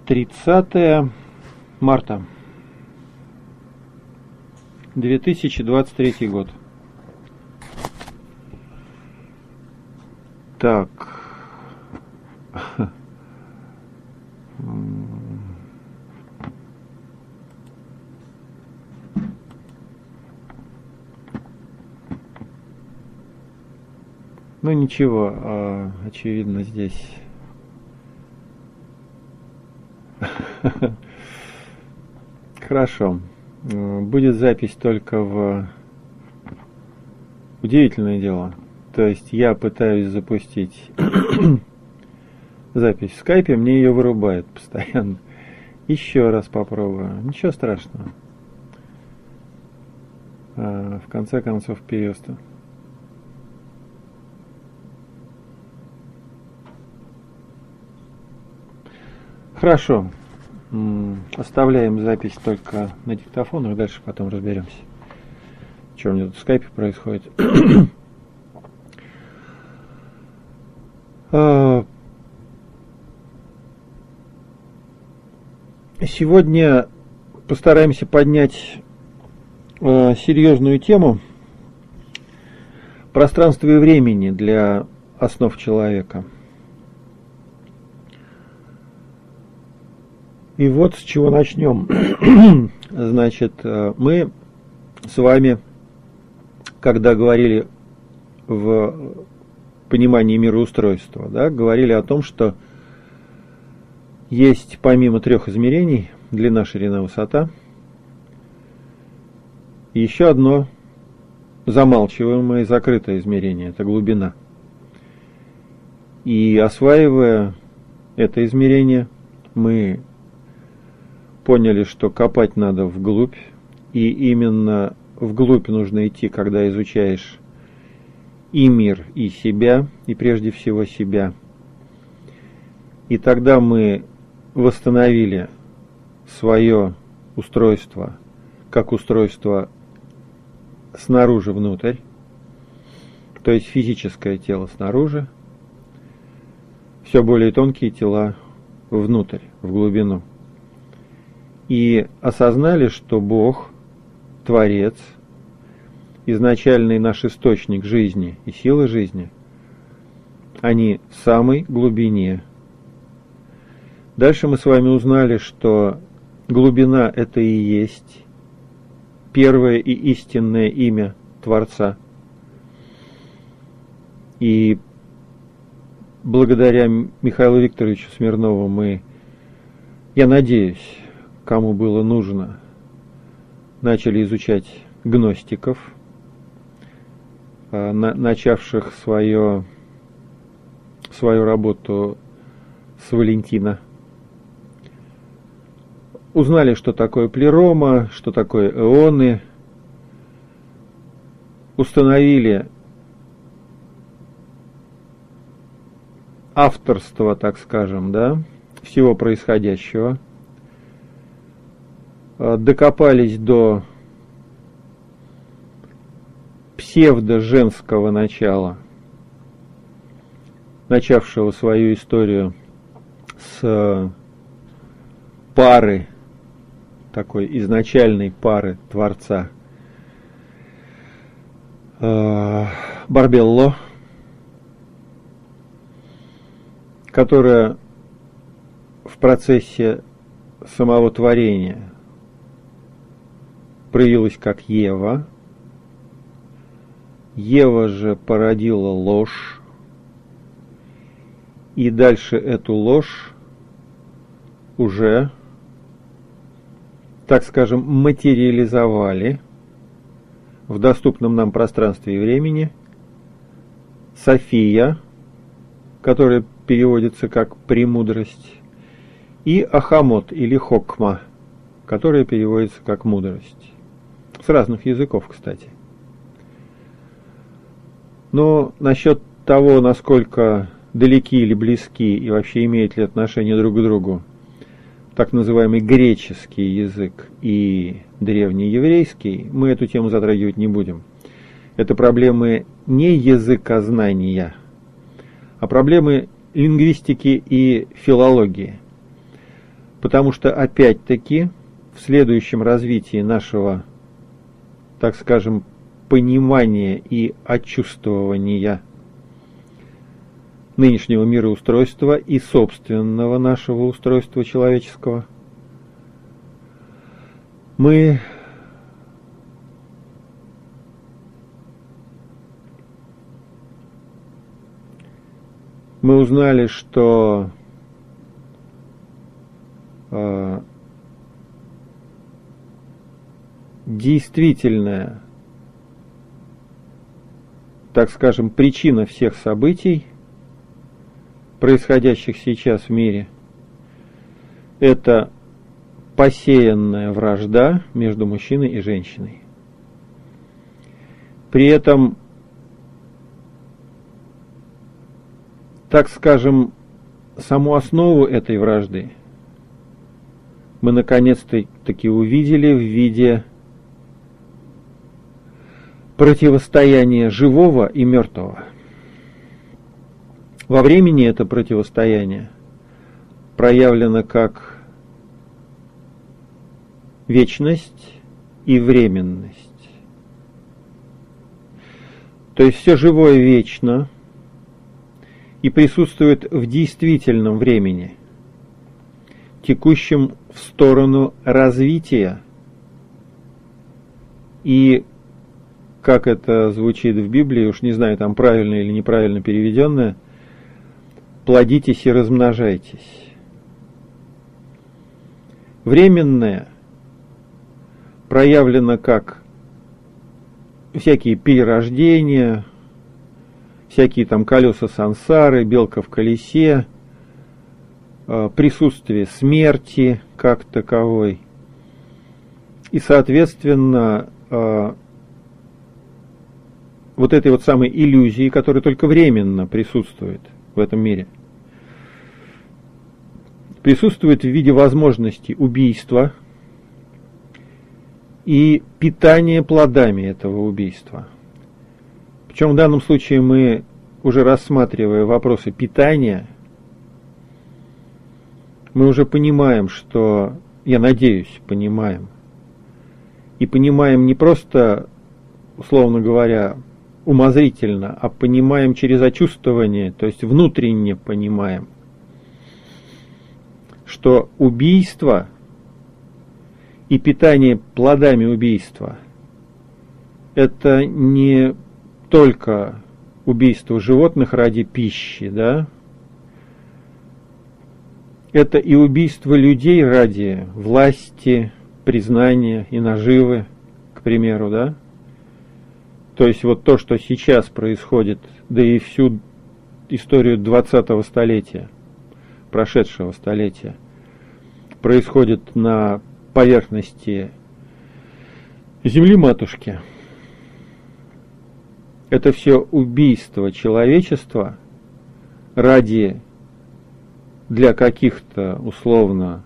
30 марта 2023 год. Так. Ну ничего, очевидно здесь хорошо. Будет запись только в удивительное дело. То есть я пытаюсь запустить запись в скайпе, мне ее вырубает постоянно. Еще раз попробую. Ничего страшного. В конце концов перест. Хорошо. Оставляем запись только на диктофонах, дальше потом разберемся, что у меня тут в скайпе происходит. Сегодня постараемся поднять серьезную тему пространства и времени для основ человека. И вот с чего начнем. Значит, мы с вами, когда говорили в понимании мироустройства, да, говорили о том, что есть помимо 3 измерений, длина, ширина, высота, еще одно замалчиваемое и закрытое измерение, это глубина. И осваивая это измерение, мы поняли, что копать надо вглубь, и именно вглубь нужно идти, когда изучаешь и мир, и себя, и прежде всего себя. И тогда мы восстановили свое устройство, как устройство снаружи внутрь, то есть физическое тело снаружи, все более тонкие тела внутрь, в глубину. И осознали, что Бог, Творец, изначальный наш источник жизни и силы жизни, они в самой глубине. Дальше мы с вами узнали, что глубина – это и есть первое и истинное имя Творца. И благодаря Михаилу Викторовичу Смирнову я надеюсь, кому было нужно, начали изучать гностиков, начавших свою работу с Валентина. Узнали, что такое плерома, что такое эоны, установили авторство, так скажем, да, всего происходящего, докопались до псевдо-женского начала, начавшего свою историю с пары, такой изначальной пары Творца Барбелло, которая в процессе самого творения проявилась как Ева. Ева же породила ложь, и дальше эту ложь уже, так скажем, материализовали в доступном нам пространстве и времени София, которая переводится как «премудрость», и Ахамот или Хокма, которая переводится как «мудрость». С разных языков, кстати. Но насчет того, насколько далеки или близки и вообще имеют ли отношение друг к другу так называемый греческий язык и древнееврейский, мы эту тему затрагивать не будем. Это проблемы не языкознания, а проблемы лингвистики и филологии. Потому что, опять-таки, в следующем развитии нашего, так скажем, понимания и отчувствования нынешнего мироустройства и собственного нашего устройства человеческого, мы узнали, что действительная, так скажем, причина всех событий, происходящих сейчас в мире, это посеянная вражда между мужчиной и женщиной. При этом, так скажем, саму основу этой вражды мы наконец-таки увидели в виде противостояния живого и мертвого. Во времени это противостояние проявлено как вечность и временность. То есть все живое вечно и присутствует в действительном времени, текущем в сторону развития. И, как это звучит в Библии, уж не знаю, там правильно или неправильно переведенное, плодитесь и размножайтесь. Временное проявлено как всякие перерождения, всякие там колеса сансары, белка в колесе, присутствие смерти как таковой. И, соответственно, вот этой вот самой иллюзии, которая только временно присутствует в этом мире, присутствует в виде возможности убийства и питания плодами этого убийства. Причем в данном случае мы, уже рассматривая вопросы питания, мы уже понимаем, что, я надеюсь, понимаем, и понимаем не просто, условно говоря, умозрительно, а понимаем через очувствование, то есть внутренне понимаем, что убийство и питание плодами убийства – это не только убийство животных ради пищи, да? Это и убийство людей ради власти, признания и наживы, к примеру, да? То есть вот то, что сейчас происходит, да и всю историю 20-го столетия, прошедшего столетия, происходит на поверхности Земли-матушки. Это все убийство человечества ради, для каких-то условно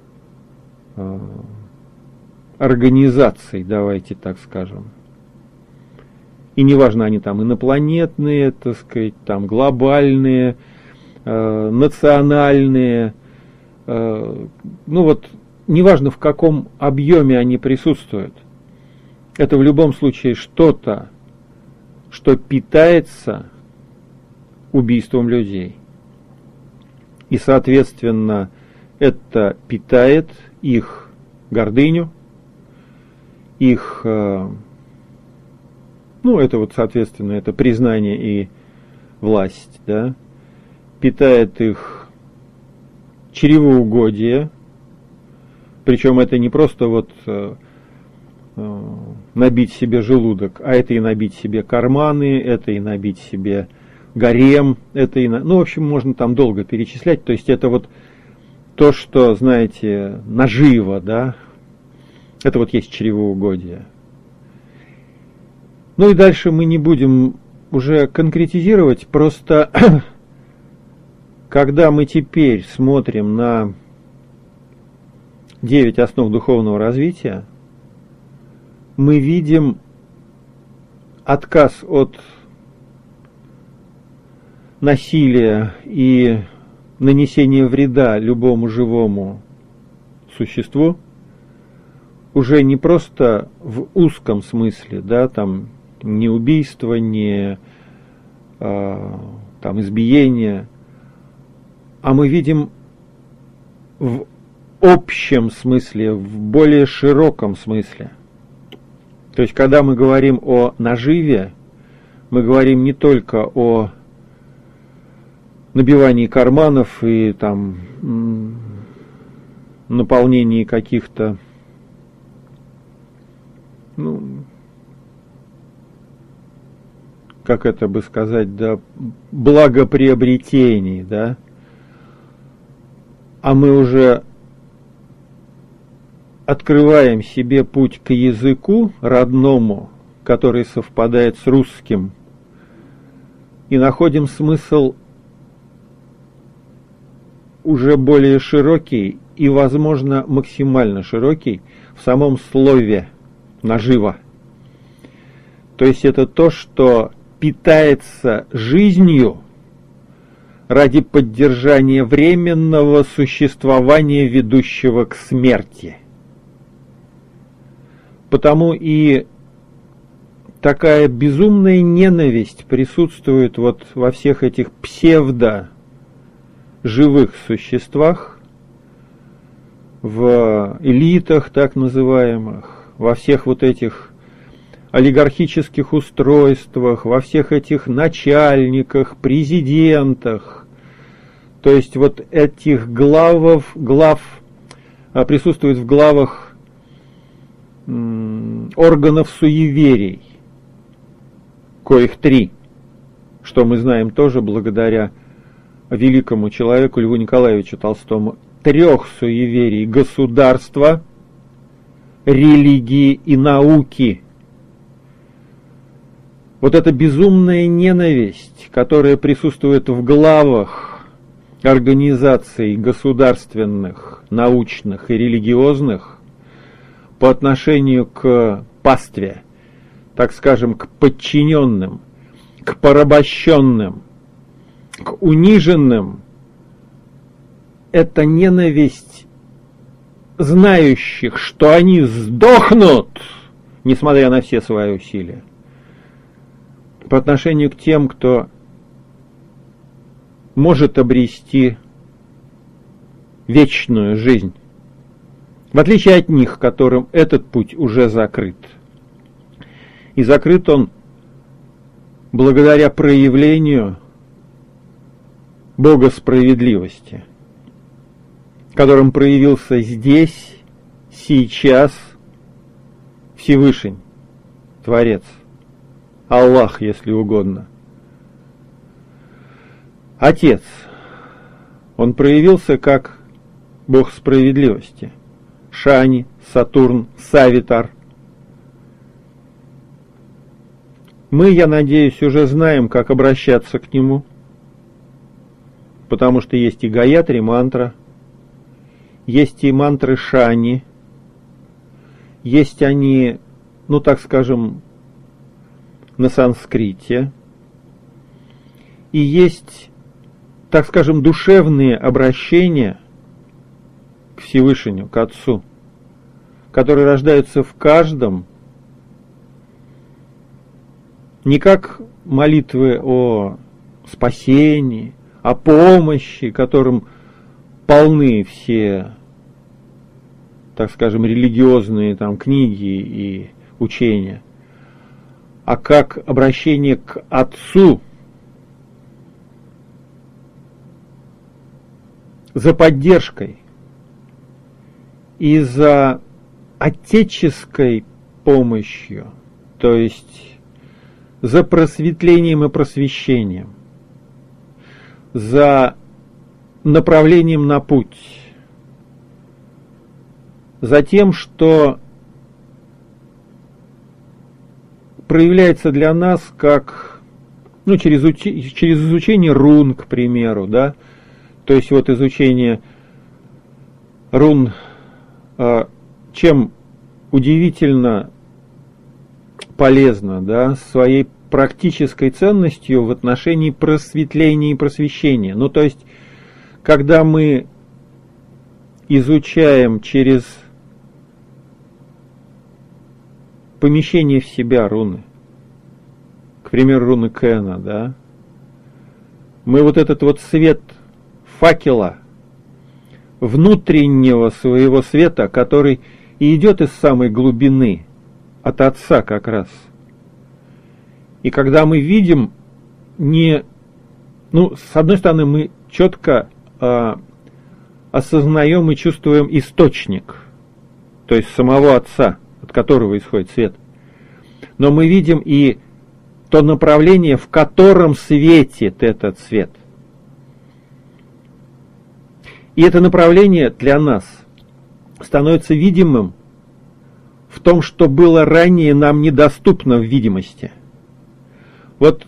организаций, давайте так скажем. И неважно, они там инопланетные, так сказать, там глобальные, национальные, ну вот, неважно в каком объеме они присутствуют. Это в любом случае что-то, что питается убийством людей. И, соответственно, это питает их гордыню, их, ну, это вот, соответственно, это признание и власть, да, питает их чревоугодие, причем это не просто вот набить себе желудок, а это и набить себе карманы, это и набить себе гарем, это и, ну, в общем, можно там долго перечислять, то есть это вот то, что, знаете, наживо, да, это вот есть чревоугодие. Ну и дальше мы не будем уже конкретизировать, просто когда мы теперь смотрим на 9 основ духовного развития, мы видим отказ от насилия и нанесения вреда любому живому существу, уже не просто в узком смысле, да, там не убийство, не там избиение, а мы видим в общем смысле, в более широком смысле. То есть, когда мы говорим о наживе, мы говорим не только о набивании карманов и там наполнении каких-то, как это бы сказать, да, благоприобретений, да, а мы уже открываем себе путь к языку родному, который совпадает с русским, и находим смысл уже более широкий и, возможно, максимально широкий в самом слове «нажива». То есть это то, что питается жизнью ради поддержания временного существования, ведущего к смерти. Потому и такая безумная ненависть присутствует вот во всех этих псевдо-живых существах, в элитах так называемых, во всех вот этих олигархических устройствах, во всех этих начальниках, президентах. То есть вот этих глав присутствует в главах органов суеверий, коих 3, что мы знаем тоже благодаря великому человеку Льву Николаевичу Толстому. 3 суеверий: государства, религии и науки. Вот эта безумная ненависть, которая присутствует в главах организаций государственных, научных и религиозных по отношению к пастве, так скажем, к подчиненным, к порабощенным, к униженным, это ненависть знающих, что они сдохнут, несмотря на все свои усилия, по отношению к тем, кто может обрести вечную жизнь, в отличие от них, которым этот путь уже закрыт. И закрыт он благодаря проявлению Бога справедливости, которым проявился здесь, сейчас Всевышний, Творец, Аллах, если угодно. Отец, он проявился как Бог справедливости. Шани, Сатурн, Савитар. Мы, я надеюсь, уже знаем, как обращаться к нему, потому что есть и Гаятри мантра, есть и мантры Шани, есть они, так скажем, на санскрите, и есть, так скажем, душевные обращения к Всевышнему, к Отцу, которые рождаются в каждом, не как молитвы о спасении, о помощи, которым полны все, так скажем, религиозные там книги и учения, а как обращение к Отцу за поддержкой и за отеческой помощью, то есть за просветлением и просвещением, за направлением на путь, за тем, что проявляется для нас как, через изучение рун, к примеру, да, то есть вот изучение рун, чем удивительно полезно, да, своей практической ценностью в отношении просветления и просвещения. То есть, когда мы изучаем через помещение в себя руны, к примеру, руны Кена, да, мы вот этот вот свет факела, внутреннего своего света, который и идет из самой глубины, от Отца как раз. И когда мы видим, с одной стороны, мы четко осознаем и чувствуем источник, то есть самого Отца, от которого исходит свет. Но мы видим и то направление, в котором светит этот свет. И это направление для нас становится видимым в том, что было ранее нам недоступно в видимости. Вот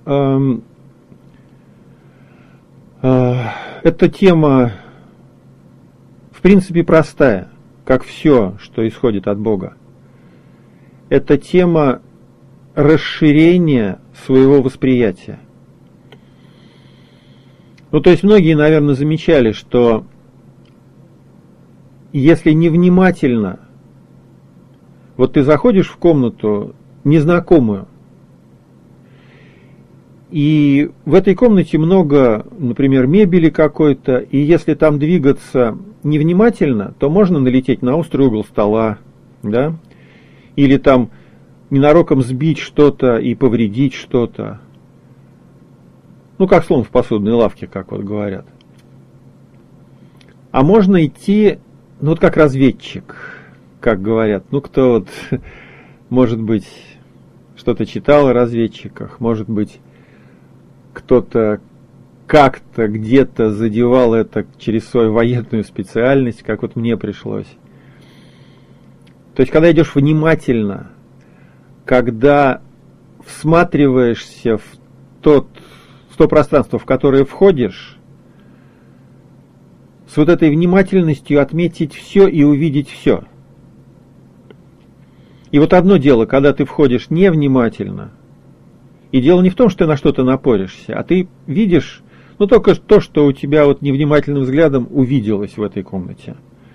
эта тема, в принципе, простая, как все, что исходит от Бога. Это тема расширения своего восприятия. То есть многие, наверное, замечали, что если невнимательно, вот ты заходишь в комнату незнакомую, и в этой комнате много, например, мебели какой-то, и если там двигаться невнимательно, то можно налететь на острый угол стола, да, или там ненароком сбить что-то и повредить что-то. Как слон в посудной лавке, как вот говорят. А можно идти, как разведчик, как говорят. Кто вот, может быть, что-то читал о разведчиках, может быть, кто-то как-то где-то задевал это через свою военную специальность, как вот мне пришлось. То есть, когда идешь внимательно, когда всматриваешься в то пространство, в которое входишь, с вот этой внимательностью отметить все и увидеть все. И вот одно дело, когда ты входишь невнимательно, и дело не в том, что ты на что-то напоришься, а ты видишь, только то, что у тебя вот невнимательным взглядом увиделось в этой комнате.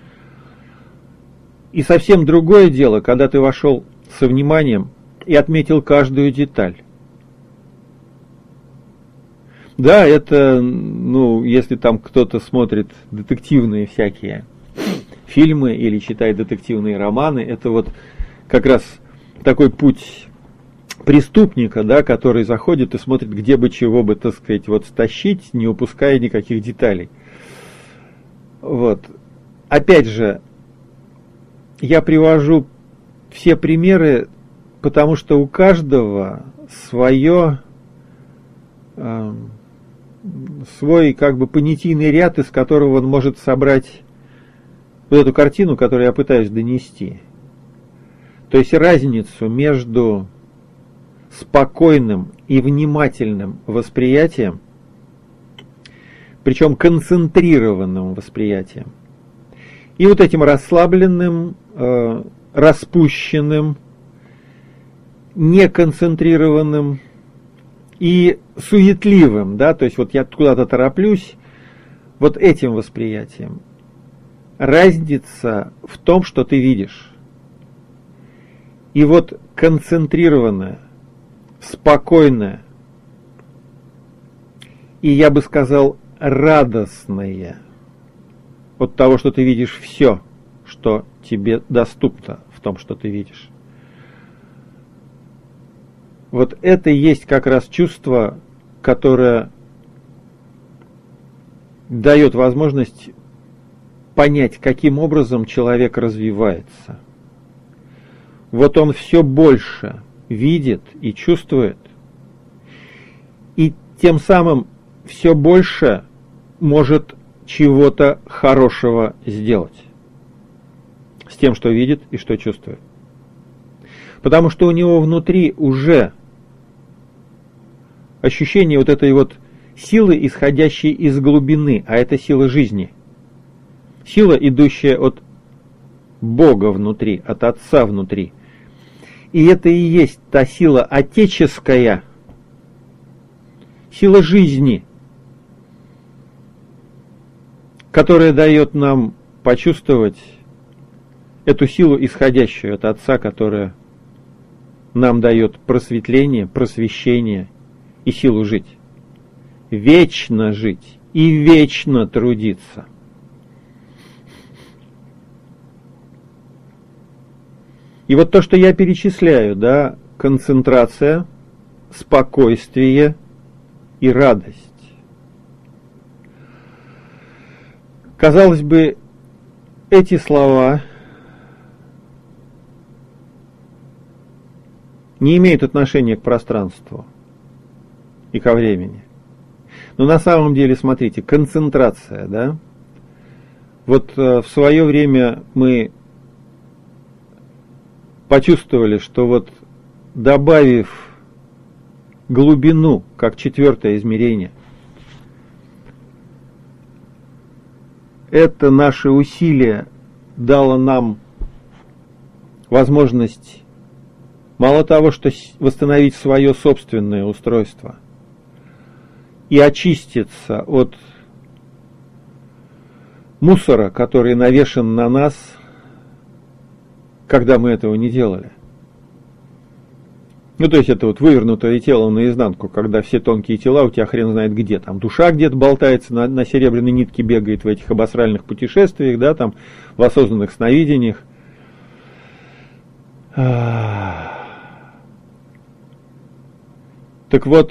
И совсем другое дело, когда ты вошел со вниманием и отметил каждую деталь. Да, это, если там кто-то смотрит детективные всякие фильмы или читает детективные романы, это вот как раз такой путь преступника, да, который заходит и смотрит, где бы чего бы, так сказать, вот стащить, не упуская никаких деталей. Вот. Опять же, я привожу все примеры, потому что у каждого свой как бы понятийный ряд, из которого он может собрать вот эту картину, которую я пытаюсь донести. То есть разницу между спокойным и внимательным восприятием, причем концентрированным восприятием, и вот этим расслабленным, распущенным, неконцентрированным и суетливым, да, то есть вот я куда-то тороплюсь, вот этим восприятием. Разница в том, что ты видишь. И вот концентрированное, спокойное и, я бы сказал, радостное от того, что ты видишь все, что тебе доступно в том, что ты видишь. Вот это и есть как раз чувство, которое дает возможность понять, каким образом человек развивается. Вот он все больше видит и чувствует, и тем самым все больше может чего-то хорошего сделать с тем, что видит и что чувствует. Потому что у него внутри уже ощущение вот этой вот силы, исходящей из глубины, а это сила жизни. Сила, идущая от Бога внутри, от Отца внутри. И это и есть та сила отеческая, сила жизни, которая дает нам почувствовать эту силу, исходящую от Отца, которая нам дает просветление, просвещение и силу жить. Вечно жить и вечно трудиться. И вот то, что я перечисляю, да, концентрация, спокойствие и радость. Казалось бы, эти слова не имеют отношения к пространству и ко времени. Но на самом деле, смотрите, концентрация, да? Вот в свое время мы почувствовали, что вот добавив глубину как четвертое измерение, это наше усилие дало нам возможность мало того, что восстановить свое собственное устройство и очиститься от мусора, который навешан на нас, когда мы этого не делали. Ну, то есть это вот вывернутое тело наизнанку, когда все тонкие тела у тебя хрен знает где. Там душа где-то болтается, на серебряной нитке бегает в этих обосральных путешествиях, да, там в осознанных сновидениях. Так вот,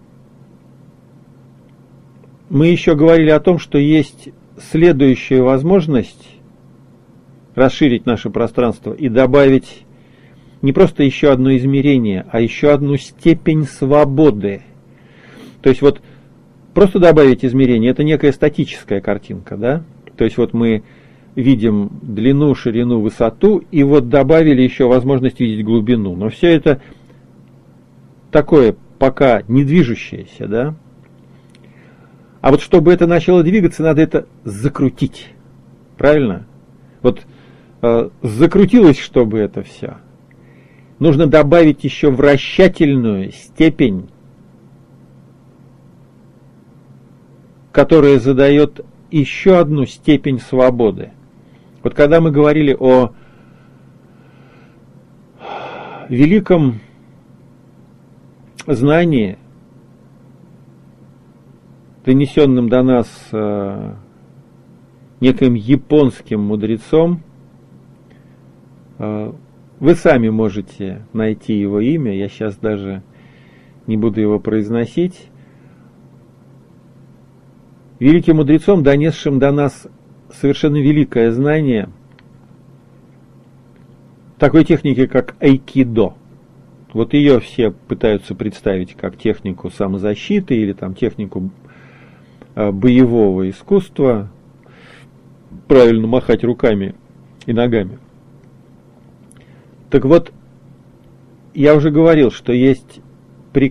мы еще говорили о том, что есть следующая возможность расширить наше пространство и добавить не просто еще одно измерение, а еще одну степень свободы. То есть вот просто добавить измерение, это некая статическая картинка, да? То есть вот мы видим длину, ширину, высоту, и вот добавили еще возможность видеть глубину. Но все это такое пока не движущееся, да? А вот чтобы это начало двигаться, надо это закрутить. Правильно? Вот закрутилось, чтобы это все. Нужно добавить еще вращательную степень, которая задает еще одну степень свободы. Вот когда мы говорили о великом знании, донесенном до нас неким японским мудрецом, вы сами можете найти его имя, я сейчас даже не буду его произносить. Великим мудрецом, донесшим до нас совершенно великое знание такой техники, как айкидо. Вот ее все пытаются представить как технику самозащиты или там технику боевого искусства, правильно махать руками и ногами. Так вот, я уже говорил, что есть две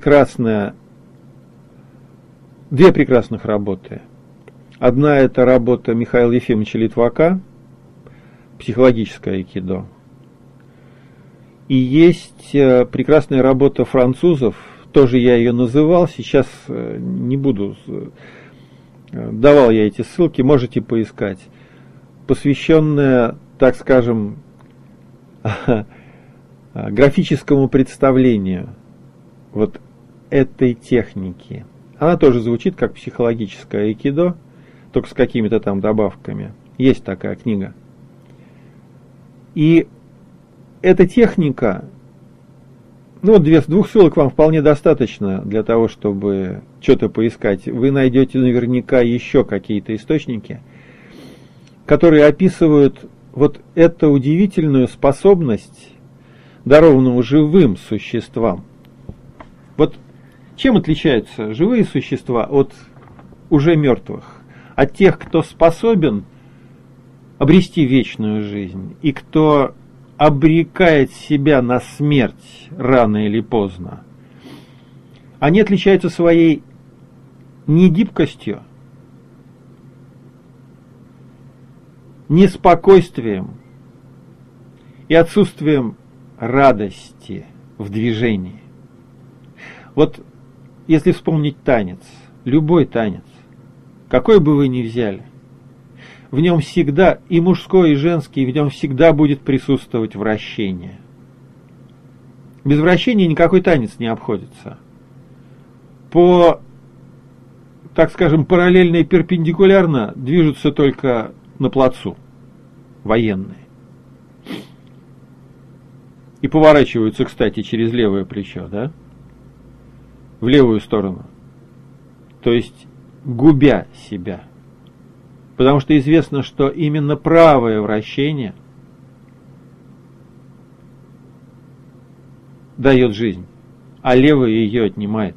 прекрасных работы. Одна – это работа Михаила Ефимовича Литвака, психологическое айкидо. И есть прекрасная работа французов, тоже я ее называл, сейчас не буду, давал я эти ссылки, можете поискать, посвященная, так скажем, графическому представлению вот этой техники. Она тоже звучит как психологическое айкидо, только с какими-то там добавками. Есть такая книга. И эта техника, ну вот двух ссылок вам вполне достаточно для того, чтобы что-то поискать. Вы найдете наверняка еще какие-то источники, которые описывают вот эту удивительную способность, дарованную живым существам. Вот чем отличаются живые существа от уже мертвых? От тех, кто способен обрести вечную жизнь и кто обрекает себя на смерть рано или поздно. Они отличаются своей негибкостью, неспокойствием и отсутствием радости в движении. Вот если вспомнить танец, любой танец, какой бы вы ни взяли, в нем всегда, и мужской, и женский, в нем всегда будет присутствовать вращение. Без вращения никакой танец не обходится. По, так скажем, параллельно и перпендикулярно движутся только на плацу военные. И поворачиваются, кстати, через левое плечо, да? В левую сторону. То есть губя себя. Потому что известно, что именно правое вращение дает жизнь, а левое ее отнимает.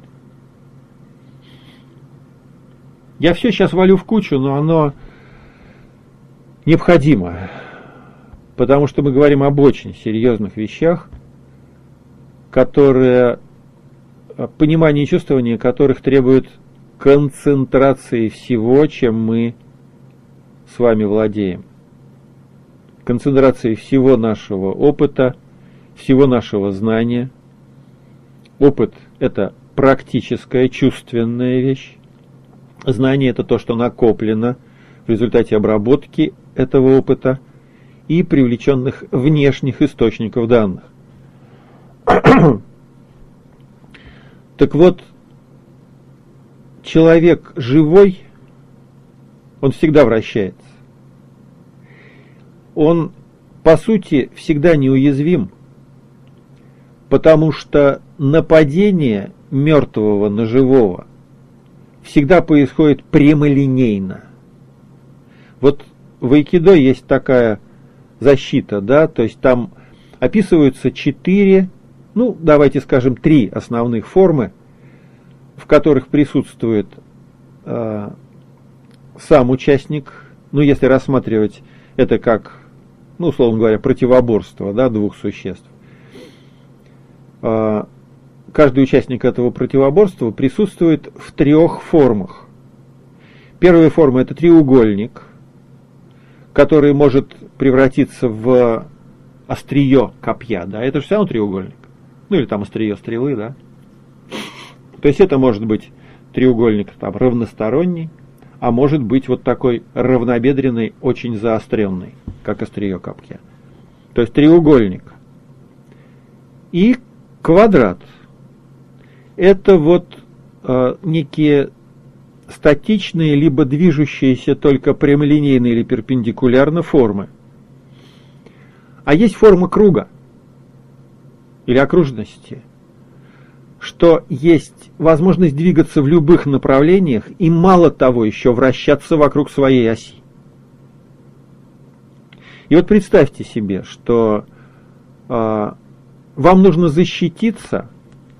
Я все сейчас валю в кучу, но оно необходимо, потому что мы говорим об очень серьезных вещах, которые, понимание и чувствование которых требует концентрации всего, чем мы с вами владеем. Концентрации всего нашего опыта, всего нашего знания. Опыт – это практическая, чувственная вещь. Знание – это то, что накоплено в результате обработки этого опыта и привлеченных внешних источников данных. Так вот, человек живой, он всегда вращается. Он, по сути, всегда неуязвим, потому что нападение мертвого на живого всегда происходит прямолинейно. Вот в айкидо есть такая защита, да, то есть там описываются 4, давайте скажем, 3 основных формы, в которых присутствует сам участник, если рассматривать это как, условно говоря, противоборство, да, двух существ. Каждый участник этого противоборства присутствует в 3 формах. Первая форма – это треугольник, который может превратиться в острие копья, да, это же все равно треугольник, или там острие стрелы, да. То есть это может быть треугольник там равносторонний, а может быть вот такой равнобедренный, очень заостренный, как острие копья. То есть треугольник. И квадрат. Это вот некие статичные, либо движущиеся только прямолинейно или перпендикулярно формы. А есть форма круга или окружности, что есть возможность двигаться в любых направлениях и, мало того, еще вращаться вокруг своей оси. И вот представьте себе, что вам нужно защититься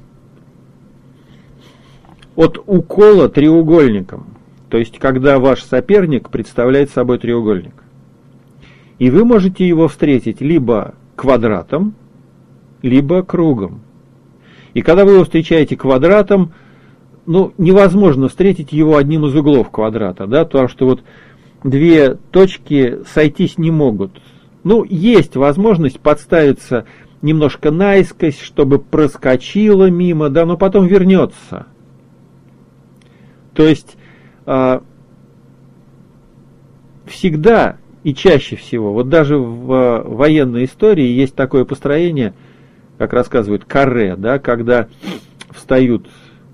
от укола треугольником, то есть когда ваш соперник представляет собой треугольник. И вы можете его встретить либо квадратом, либо кругом. И когда вы его встречаете квадратом, невозможно встретить его одним из углов квадрата, да, потому что вот 2 точки сойтись не могут. Есть возможность подставиться немножко наискось, чтобы проскочило мимо, да, но потом вернется. То есть всегда и чаще всего, вот даже в военной истории есть такое построение, как рассказывают, каре, да, когда встают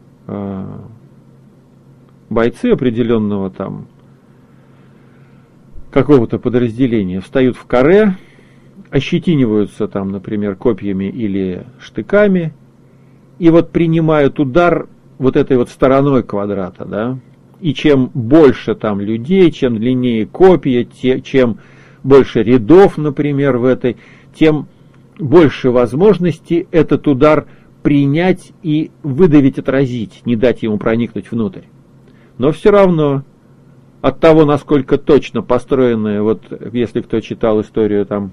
бойцы определенного там какого-то подразделения, встают в каре, ощетиниваются там, например, копьями или штыками, и вот принимают удар вот этой вот стороной квадрата, да, и чем больше там людей, чем длиннее копья, чем больше рядов, например, в этой, тем больше возможностей этот удар принять и выдавить, отразить, не дать ему проникнуть внутрь. Но все равно от того, насколько точно построенное, вот если кто читал историю там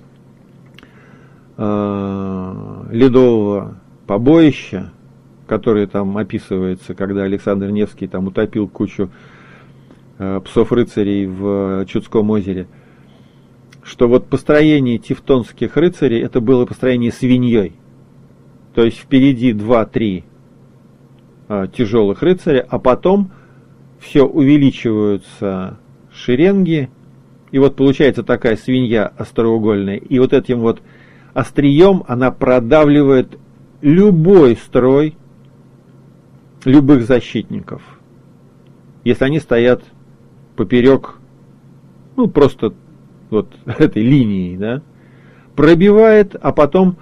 ледового побоища, которое там описывается, когда Александр Невский там утопил кучу псов-рыцарей в Чудском озере, что вот построение тевтонских рыцарей это было построение свиньей. То есть впереди 2-3 тяжелых рыцаря, а потом все увеличиваются шеренги, И вот получается такая свинья остроугольная. И вот этим вот острием она продавливает любой строй любых защитников, если они стоят поперек, ну, просто вот этой линии, да, пробивает, а потом,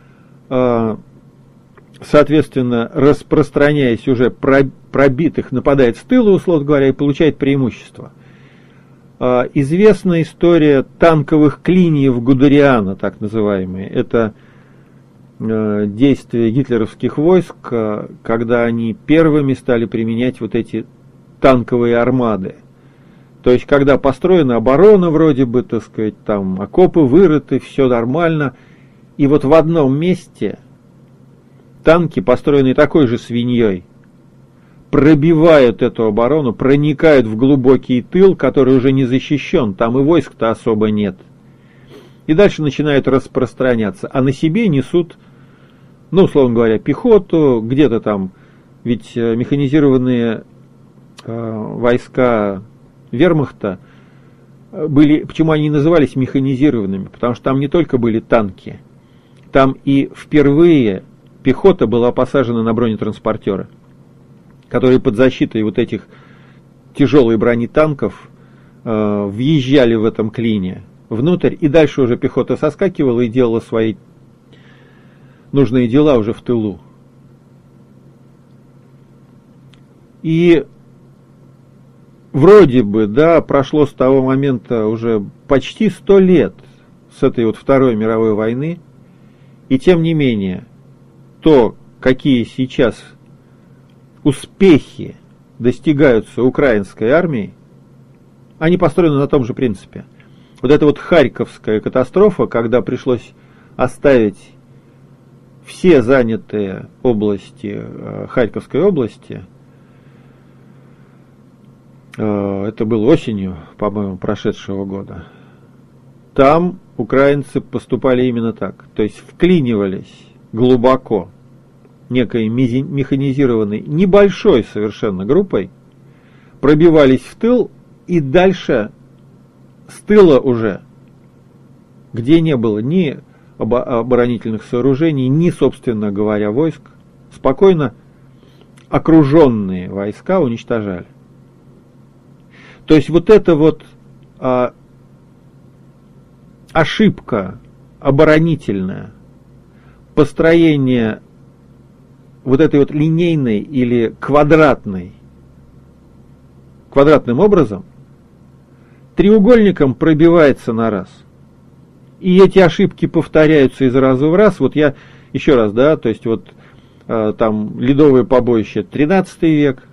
соответственно, распространяясь уже пробитых, нападает с тыла, условно говоря, и получает преимущество. Известна история танковых клиньев Гудериана, так называемые. Это действия гитлеровских войск, когда они первыми стали применять вот эти танковые армады. То есть, когда построена оборона, вроде бы, так сказать, там окопы вырыты, все нормально, и вот в одном месте танки, построенные такой же свиньей, пробивают эту оборону, проникают в глубокий тыл, который уже не защищен, там и войск-то особо нет. И дальше начинают распространяться, а на себе несут, ну, условно говоря, пехоту, где-то там, ведь механизированные войска вермахта были, почему они назывались механизированными, потому что там не только были танки, там и впервые пехота была посажена на бронетранспортеры, которые под защитой вот этих тяжелых бронетанков въезжали в этом клине внутрь, и дальше уже пехота соскакивала и делала свои нужные дела уже в тылу. И вроде бы, да, прошло с того момента уже почти 100 лет с этой вот Второй мировой войны, и тем не менее, то, какие сейчас успехи достигаются украинской армией, они построены на том же принципе. Вот эта вот Харьковская катастрофа, когда пришлось оставить все занятые области Харьковской области, это было осенью, по-моему, прошедшего года, там украинцы поступали именно так, то есть вклинивались глубоко некой механизированной, небольшой совершенно группой, пробивались в тыл и дальше с тыла уже, где не было ни оборонительных сооружений, ни, собственно говоря, войск, спокойно окруженные войска уничтожали. То есть вот эта вот ошибка оборонительная, построение вот этой вот линейной или квадратным образом, треугольником пробивается на раз. И эти ошибки повторяются из раза в раз. Вот я еще раз, да, то есть вот там ледовое побоище 13 век,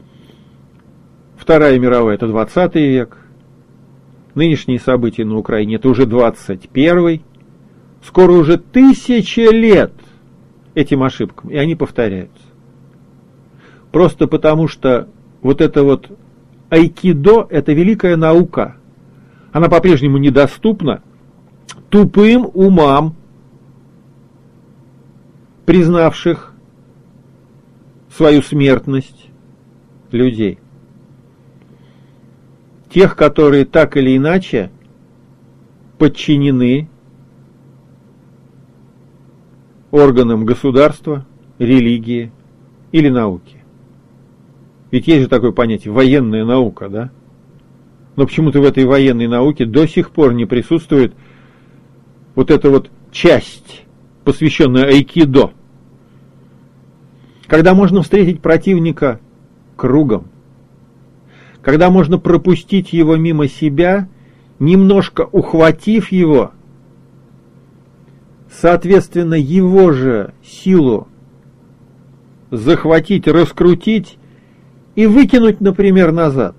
Вторая мировая это 20 век, нынешние события на Украине это уже 21, скоро уже 1000 лет этим ошибкам, и они повторяются. Просто потому что вот это вот айкидо это великая наука, она по-прежнему недоступна тупым умам, признавших свою смертность людей. Тех, которые так или иначе подчинены органам государства, религии или науки. Ведь есть же такое понятие военная наука, да? Но почему-то в этой военной науке до сих пор не присутствует вот эта вот часть, посвященная айкидо. Когда можно встретить противника кругом, когда можно пропустить его мимо себя, немножко ухватив его, соответственно, его же силу захватить, раскрутить и выкинуть, например, назад.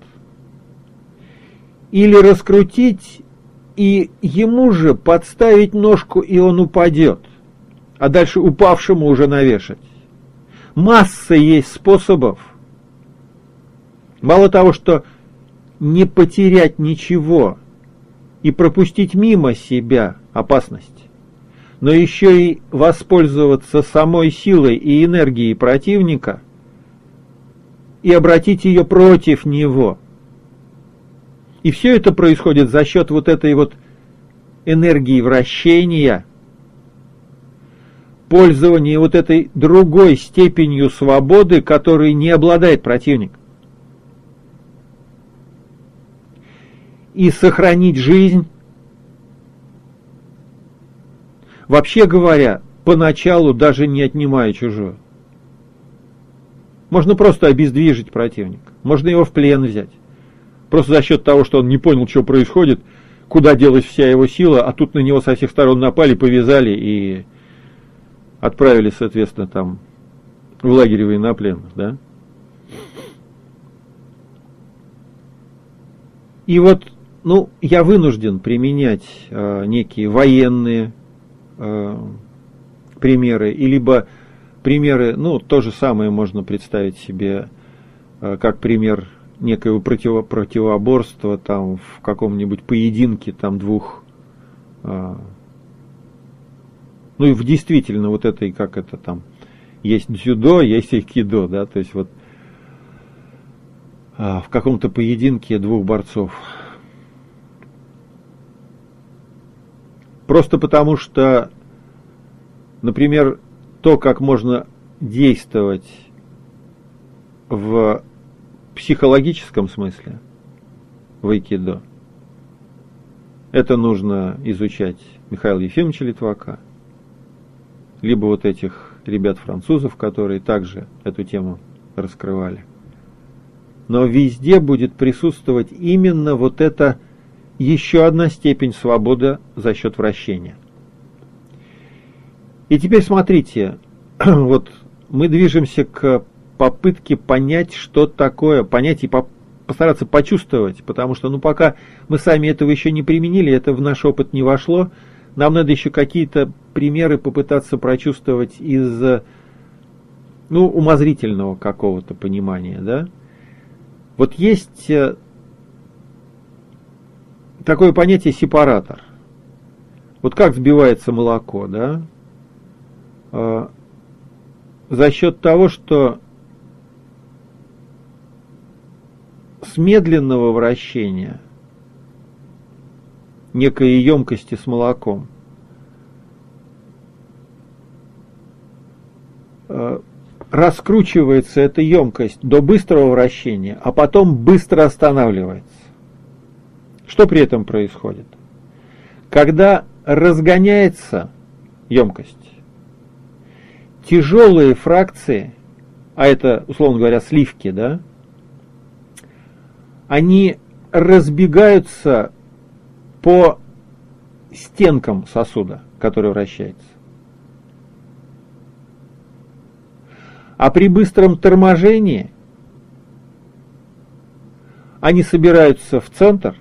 Или раскрутить и ему же подставить ножку, и он упадет, а дальше упавшему уже навешать. Масса есть способов. Мало того, что не потерять ничего и пропустить мимо себя опасность, но еще и воспользоваться самой силой и энергией противника и обратить ее против него. И все это происходит за счет вот этой вот энергии вращения, пользования вот этой другой степенью свободы, которой не обладает противник. И сохранить жизнь, вообще говоря, поначалу даже не отнимая чужое. Можно просто обездвижить противника, можно его в плен взять. Просто за счет того, что он не понял, что происходит, куда делась вся его сила, а тут на него со всех сторон напали, повязали и отправили, соответственно, там в лагерь военнопленных, да? И вот, я вынужден применять некие военные примеры, и либо примеры, то же самое можно представить себе как пример некоего противоборства там в каком-нибудь поединке там двух, и в действительно вот этой, как это там, есть дзюдо, есть айкидо, да, то есть вот в каком-то поединке двух борцов. Просто потому что, например, то, как можно действовать в психологическом смысле в айкидо, это нужно изучать Михаила Ефимовича Литвака, либо вот этих ребят-французов, которые также эту тему раскрывали. Но везде будет присутствовать именно вот эта еще одна степень свободы за счет вращения. И теперь смотрите, вот мы движемся к попытке понять, что такое, понять и постараться почувствовать, потому что, пока мы сами этого еще не применили, это в наш опыт не вошло, нам надо еще какие-то примеры попытаться прочувствовать из, умозрительного какого-то понимания, да. Вот есть такое понятие сепаратор. Вот как взбивается молоко, да? За счет того, что с медленного вращения некой емкости с молоком раскручивается эта емкость до быстрого вращения, а потом быстро останавливается. Что при этом происходит? Когда разгоняется емкость, тяжелые фракции, а это, условно говоря, сливки, да, они разбегаются по стенкам сосуда, который вращается. А при быстром торможении они собираются в центр,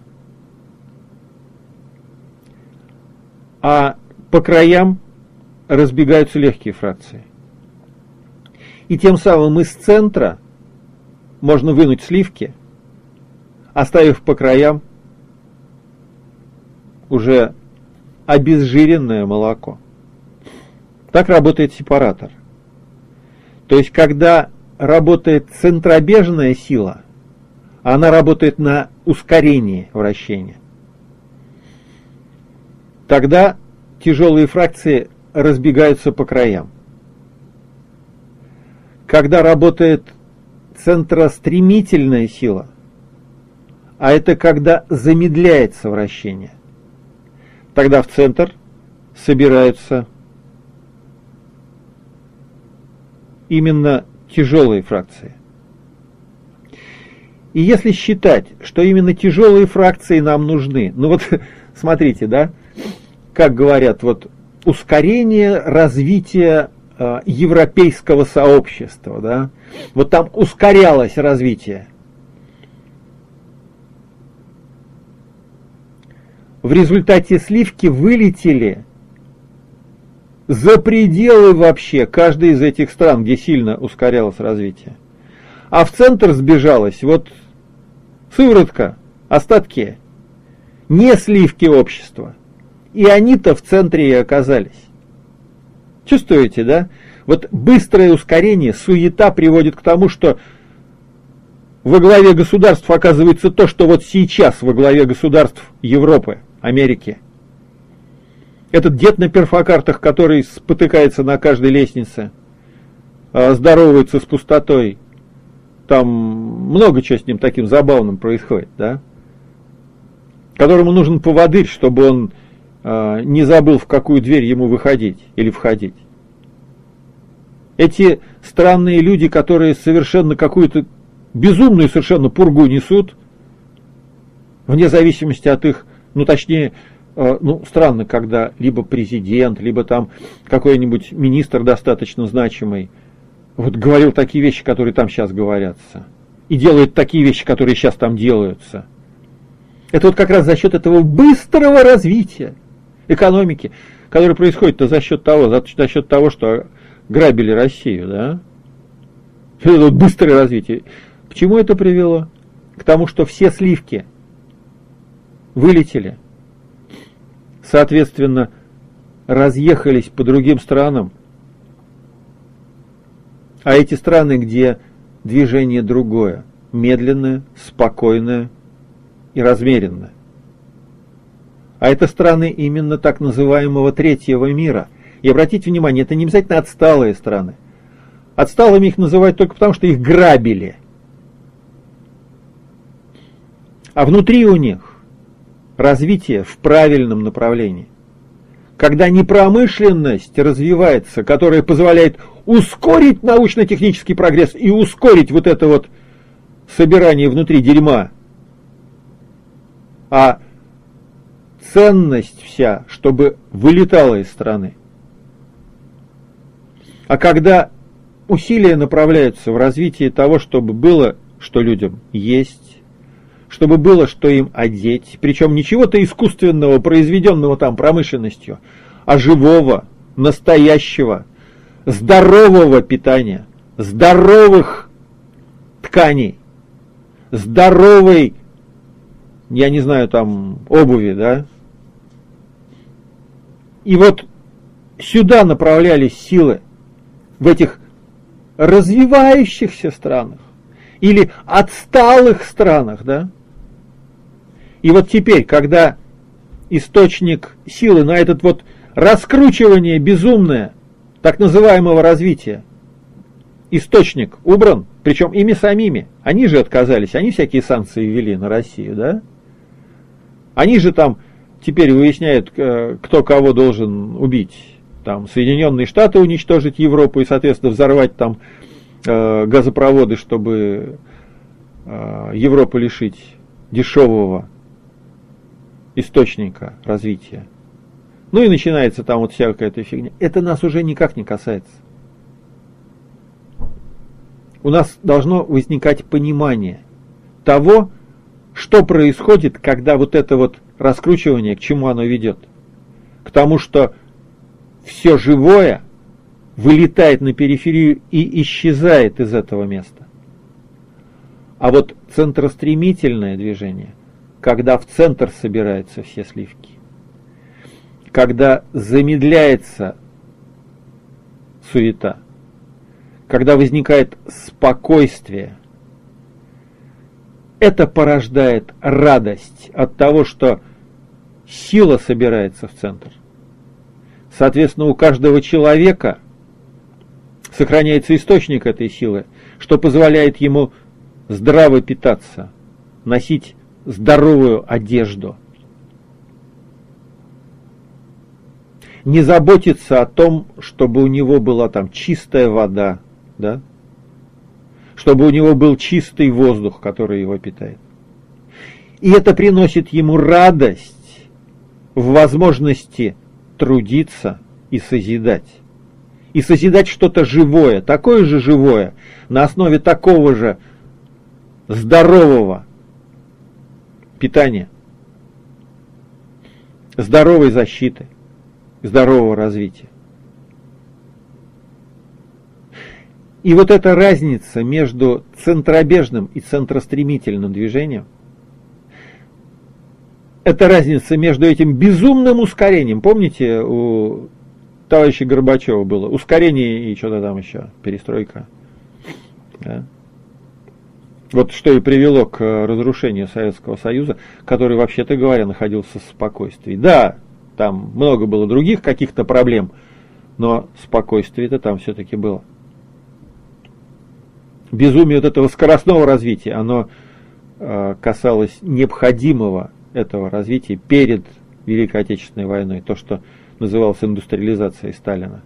а по краям разбегаются легкие фракции. И тем самым из центра можно вынуть сливки, оставив по краям уже обезжиренное молоко. Так работает сепаратор. То есть, когда работает центробежная сила, она работает на ускорении вращения. Тогда тяжелые фракции разбегаются по краям. Когда работает центростремительная сила, а это когда замедляется вращение, тогда в центр собираются именно тяжелые фракции. И если считать, что именно тяжелые фракции нам нужны, смотрите, да, как говорят, ускорение развития европейского сообщества, да, вот там ускорялось развитие. В результате сливки вылетели за пределы вообще каждой из этих стран, где сильно ускорялось развитие. А в центр сбежалась сыворотка, остатки, не сливки общества. И они-то в центре и оказались. Чувствуете, да? Быстрое ускорение, суета приводит к тому, что во главе государств оказывается то, что вот сейчас во главе государств Европы, Америки. Этот дед на перфокартах, который спотыкается на каждой лестнице, здоровается с пустотой, там много чего с ним таким забавным происходит, да? Которому нужен поводырь, чтобы он не забыл, в какую дверь ему выходить или входить. Эти странные люди, которые совершенно какую-то безумную совершенно пургу несут, вне зависимости от их, ну точнее, странно, когда либо президент, либо там какой-нибудь министр достаточно значимый вот говорил такие вещи, которые там сейчас говорятся, и делает такие вещи, которые сейчас там делаются. Это вот как раз за счет этого быстрого развития экономики, которое происходит за счет того, что грабили Россию, да? Это вот быстрое развитие. К чему это привело? К тому, что все сливки вылетели, соответственно, разъехались по другим странам, а эти страны, где движение другое, медленное, спокойное и размеренное. А это страны именно так называемого третьего мира. И обратите внимание, это не обязательно отсталые страны. Отсталыми их называют только потому, что их грабили. А внутри у них развитие в правильном направлении. Когда не промышленность развивается, которая позволяет ускорить научно-технический прогресс и ускорить вот это вот собирание внутри дерьма, а ценность вся, чтобы вылетала из страны. А когда усилия направляются в развитие того, чтобы было, что людям есть, чтобы было, что им одеть, причем не чего-то искусственного, произведенного там промышленностью, а живого, настоящего, здорового питания, здоровых тканей, здоровой, я не знаю, там, обуви, да? И вот сюда направлялись силы в этих развивающихся странах или отсталых странах, да? И вот теперь, когда источник силы на этот вот раскручивание безумное так называемого развития, источник убран, причем ими самими, они же отказались, они всякие санкции ввели на Россию, да? Они же там теперь выясняют, кто кого должен убить. Там Соединенные Штаты уничтожить Европу и, соответственно, взорвать там газопроводы, чтобы Европу лишить дешевого источника развития. Ну и начинается там вот всякая эта фигня. Это нас уже никак не касается. У нас должно возникать понимание того, что происходит, когда вот это вот раскручивание, к чему оно ведет. К тому, что все живое вылетает на периферию и исчезает из этого места. А вот центростремительное движение, когда в центр собираются все сливки, когда замедляется суета, когда возникает спокойствие, это порождает радость от того, что сила собирается в центр. Соответственно, у каждого человека сохраняется источник этой силы, что позволяет ему здраво питаться, носить здоровую одежду, не заботиться о том, чтобы у него была там чистая вода, да? Чтобы у него был чистый воздух, который его питает. И это приносит ему радость в возможности трудиться и созидать. И созидать что-то живое, такое же живое, на основе такого же здорового питания, здоровой защиты, здорового развития. И вот эта разница между центробежным и центростремительным движением, это разница между этим безумным ускорением. Помните, у товарища Горбачева было ускорение и что-то там еще, перестройка. Да? Вот что и привело к разрушению Советского Союза, который, вообще-то говоря, находился в спокойствии. Да, там много было других каких-то проблем, но спокойствие-то там все-таки было. Безумие вот этого скоростного развития, оно касалось необходимого этого развития перед Великой Отечественной войной, то, что называлось индустриализацией Сталина.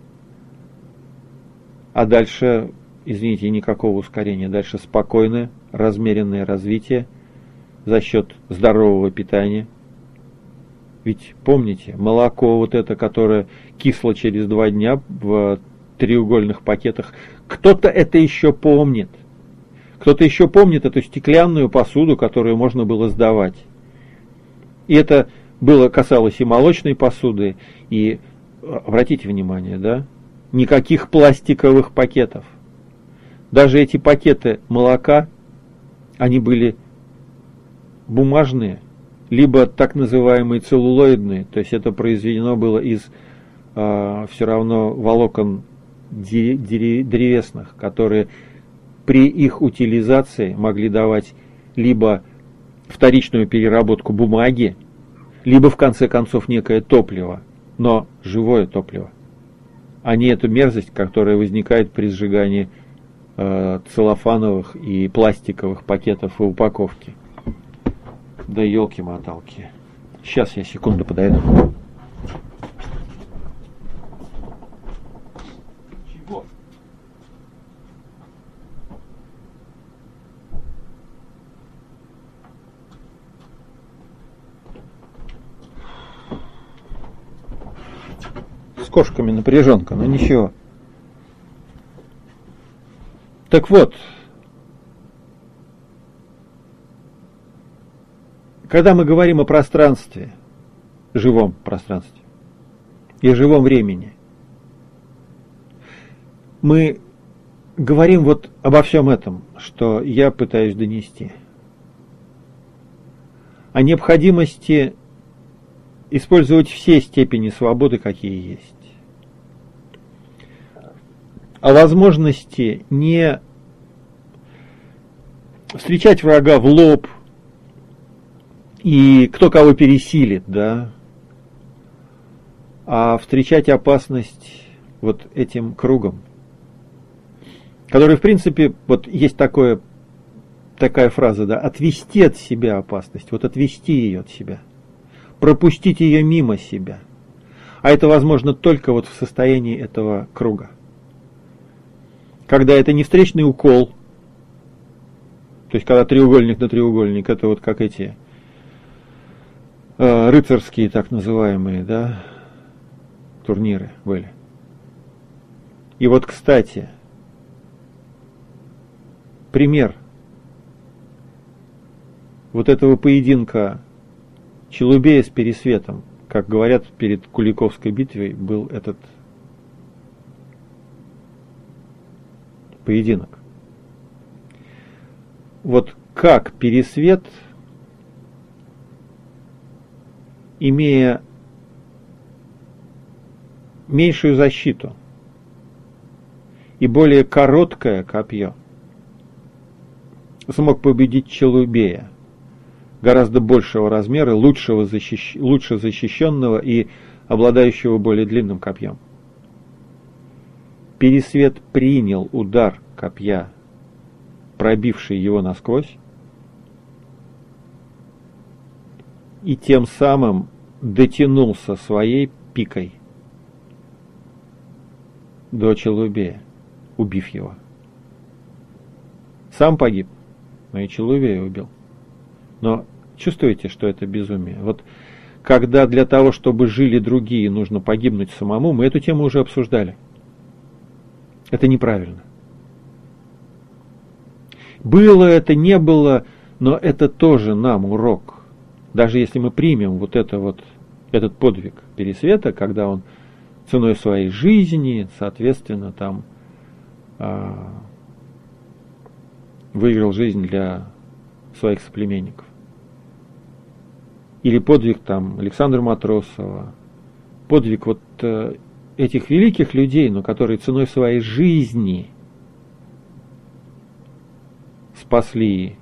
А дальше, извините, никакого ускорения, дальше спокойное, размеренное развитие за счет здорового питания. Ведь помните, молоко вот это, которое кисло через 2 дня в треугольных пакетах, кто-то это еще помнит. Кто-то еще помнит эту стеклянную посуду, которую можно было сдавать. И это касалось и молочной посуды, и, обратите внимание, да, никаких пластиковых пакетов. Даже эти пакеты молока, они были бумажные, либо так называемые целлулоидные, то есть это произведено было из все равно волокон древесных, которые при их утилизации могли давать либо вторичную переработку бумаги, либо в конце концов некое топливо, но живое топливо, а не эту мерзость, которая возникает при сжигании целлофановых и пластиковых пакетов и упаковки. Да елки-моталки. Сейчас я секунду подойду. Чего? С кошками напряженка, но ничего. Так вот, когда мы говорим о пространстве, живом пространстве и живом времени, мы говорим вот обо всем этом, что я пытаюсь донести. О необходимости использовать все степени свободы, какие есть. О возможности не встречать врага в лоб, и кто кого пересилит, да, а встречать опасность вот этим кругом, который, в принципе, вот есть такая фраза, да, отвести от себя опасность, вот отвести ее от себя, пропустить ее мимо себя, а это возможно только вот в состоянии этого круга. Когда это не встречный укол, то есть когда треугольник на треугольник, это вот как эти рыцарские так называемые, да, турниры были. И вот, кстати, пример вот этого поединка Челубея с Пересветом, как говорят, перед Куликовской битвой был этот поединок. Вот как Пересвет, имея меньшую защиту и более короткое копье, смог победить Челубея, гораздо большего размера, лучше защищенного и обладающего более длинным копьем. Пересвет принял удар копья, пробивший его насквозь, и тем самым дотянулся своей пикой до Челубея, убив его. Сам погиб, но и Челубея убил. Но чувствуете, что это безумие? Вот когда для того, чтобы жили другие, нужно погибнуть самому, мы эту тему уже обсуждали. Это неправильно. Было это, не было, но это тоже нам урок. Даже если мы примем этот подвиг Пересвета, когда он ценой своей жизни, соответственно, там выиграл жизнь для своих соплеменников. Или подвиг там Александра Матросова, подвиг вот этих великих людей, но которые ценой своей жизни спасли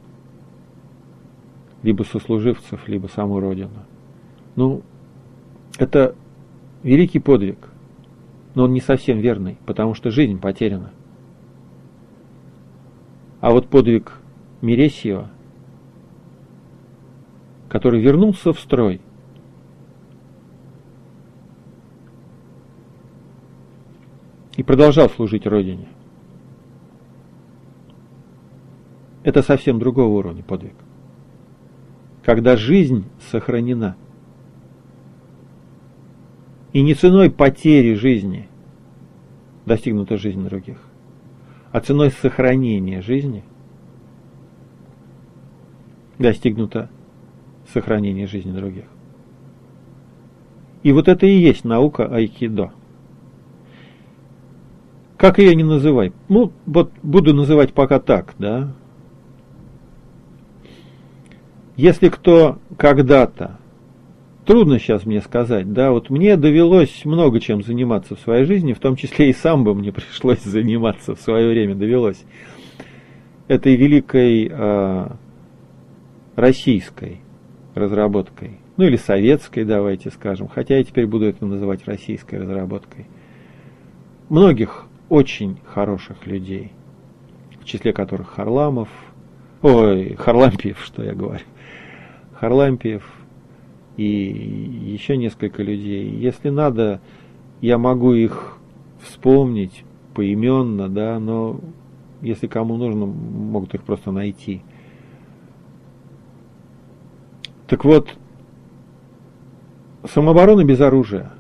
либо сослуживцев, либо саму Родину. Ну, это великий подвиг, но он не совсем верный, потому что жизнь потеряна. А вот подвиг Мересьева, который вернулся в строй, и продолжал служить Родине, это совсем другого уровня подвиг. Когда жизнь сохранена. И не ценой потери жизни достигнута жизнь других, а ценой сохранения жизни достигнуто сохранение жизни других. И вот это и есть наука айкидо. Как ее не называй? Ну, вот буду называть пока так, да. Если кто когда-то, трудно сейчас мне сказать, да, вот мне довелось много чем заниматься в своей жизни, в том числе и сам бы мне пришлось заниматься в свое время, довелось этой великой российской разработкой, ну или советской, давайте скажем, хотя я теперь буду это называть российской разработкой, многих очень хороших людей, в числе которых Харлампиев, что я говорю, Харлампиев и еще несколько людей. Если надо, я могу их вспомнить поименно, да, но если кому нужно, могут их просто найти. Так вот, самооборона без оружия,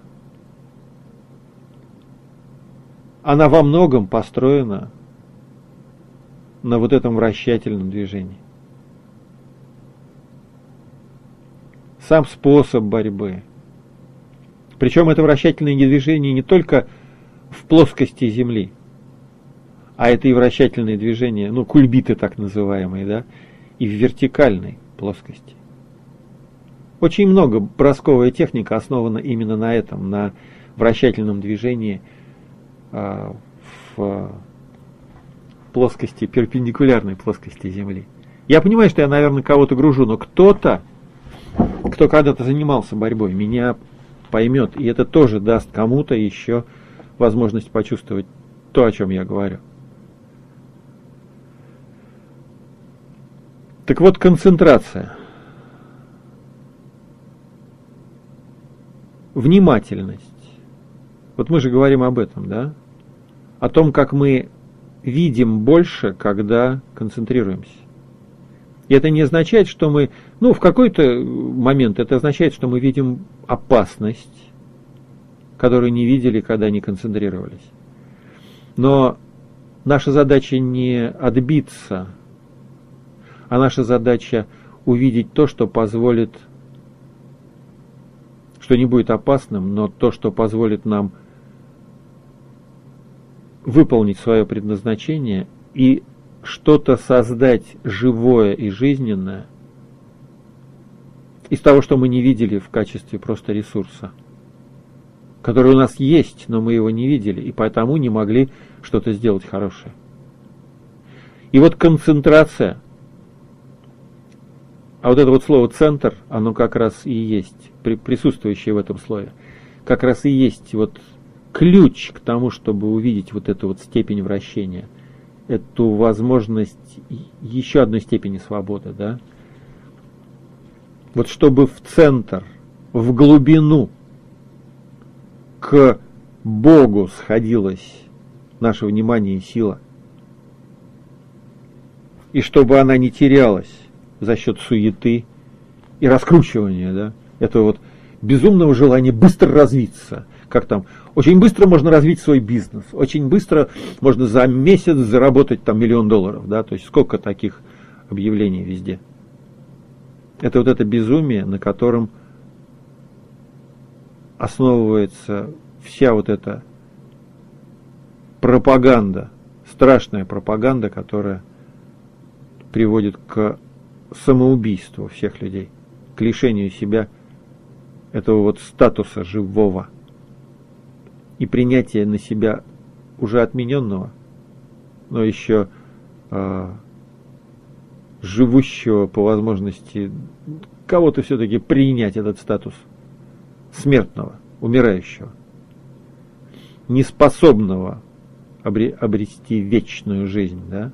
она во многом построена на вот этом вращательном движении. Сам способ борьбы. Причем это вращательное движение не только в плоскости Земли, а это и вращательные движения, ну, кульбиты так называемые, да, и в вертикальной плоскости. Очень много бросковая техника основана именно на этом, на вращательном движении в плоскости, перпендикулярной плоскости Земли. Я понимаю, что я, наверное, кого-то гружу, но кто-то, кто когда-то занимался борьбой, меня поймет, и это тоже даст кому-то еще возможность почувствовать то, о чем я говорю. Так вот, концентрация, внимательность. Вот мы же говорим об этом, да? О том, как мы видим больше, когда концентрируемся. И это не означает, что мы, в какой-то момент это означает, что мы видим опасность, которую не видели, когда не концентрировались. Но наша задача не отбиться, а наша задача увидеть то, что позволит, что не будет опасным, но то, что позволит нам выполнить свое предназначение и что-то создать живое и жизненное из того, что мы не видели в качестве просто ресурса, который у нас есть, но мы его не видели, и поэтому не могли что-то сделать хорошее. И вот концентрация, а вот это вот слово «центр», оно как раз и есть, присутствующее в этом слове, как раз и есть вот ключ к тому, чтобы увидеть вот эту вот степень вращения, эту возможность еще одной степени свободы, да? Вот чтобы в центр, в глубину, к Богу сходилось наше внимание и сила, и чтобы она не терялась за счет суеты и раскручивания, да, этого вот безумного желания быстро развиться, как там, очень быстро можно развить свой бизнес, очень быстро можно за месяц заработать там $1 миллион, да, то есть сколько таких объявлений везде. Это вот это безумие, на котором основывается вся вот эта пропаганда, страшная пропаганда, которая приводит к самоубийству всех людей, к лишению себя этого вот статуса живого и принятия на себя уже отмененного, но еще живущего по возможности кого-то все-таки принять этот статус смертного, умирающего, неспособного обрести вечную жизнь, да?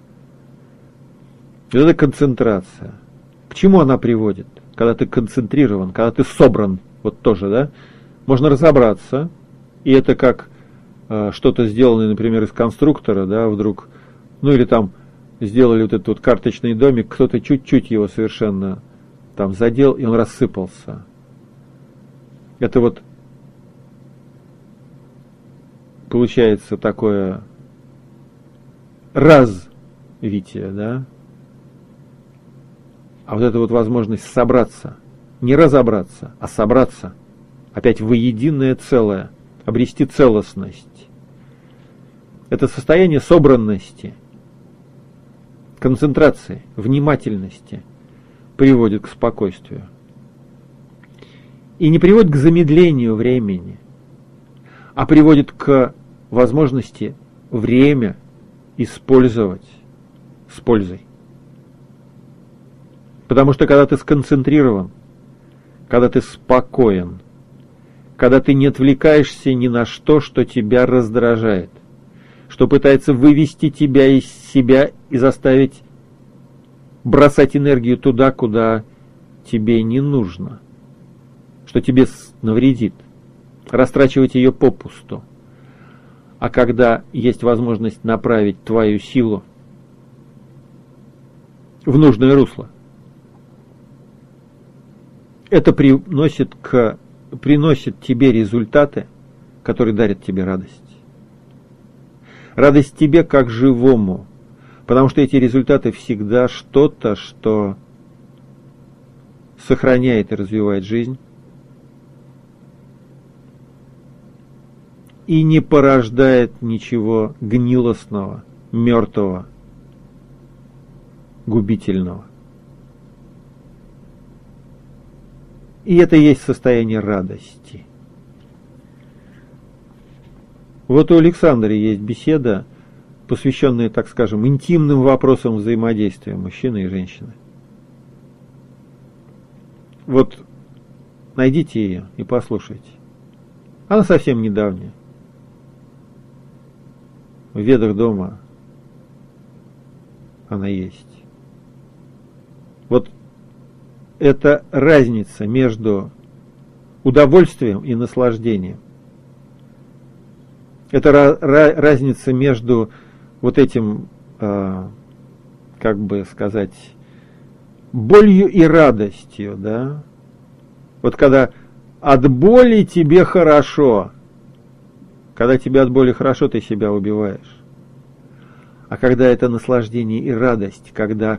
Это концентрация. К чему она приводит? Когда ты концентрирован, когда ты собран, вот тоже, да? Можно разобраться, и это как что-то сделанное, например, из конструктора, да, вдруг, ну или там сделали вот этот вот карточный домик, кто-то чуть-чуть его совершенно там задел, и он рассыпался. Это вот получается такое развитие, да? А вот эта вот возможность собраться, не разобраться, а собраться, опять воединое целое, обрести целостность. Это состояние собранности, концентрации, внимательности приводит к спокойствию. И не приводит к замедлению времени, а приводит к возможности время использовать с пользой. Потому что когда ты сконцентрирован, когда ты спокоен, когда ты не отвлекаешься ни на что, что тебя раздражает, что пытается вывести тебя из себя и заставить бросать энергию туда, куда тебе не нужно, что тебе навредит, растрачивать ее попусту. А когда есть возможность направить твою силу в нужное русло, это приносит тебе результаты, которые дарят тебе радость. Радость тебе как живому, потому что эти результаты всегда что-то, что сохраняет и развивает жизнь, и не порождает ничего гнилостного, мертвого, губительного. И это и есть состояние радости. Вот у Александра есть беседа, посвященная, так скажем, интимным вопросам взаимодействия мужчины и женщины. Вот найдите ее и послушайте. Она совсем недавняя. В ведах дома она есть. Вот это разница между удовольствием и наслаждением. Это разница между вот этим, как бы сказать, болью и радостью, да? Вот когда от боли тебе хорошо, когда тебе от боли хорошо, ты себя убиваешь. А когда это наслаждение и радость, когда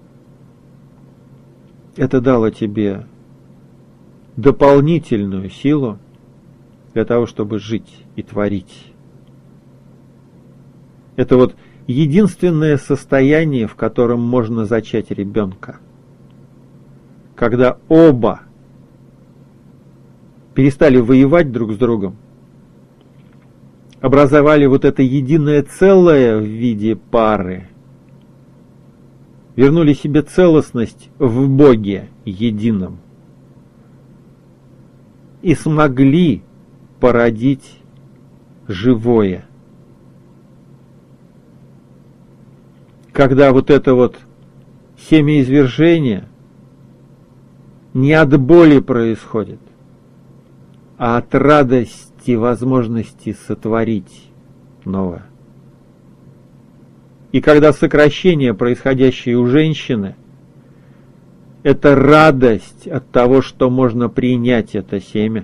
это дало тебе дополнительную силу для того, чтобы жить и творить. Это вот единственное состояние, в котором можно зачать ребенка. Когда оба перестали воевать друг с другом, образовали вот это единое целое в виде пары, вернули себе целостность в Боге едином и смогли породить живое. Когда вот это вот семяизвержение не от боли происходит, а от радости возможности сотворить новое. И когда сокращение, происходящее у женщины, это радость от того, что можно принять это семя.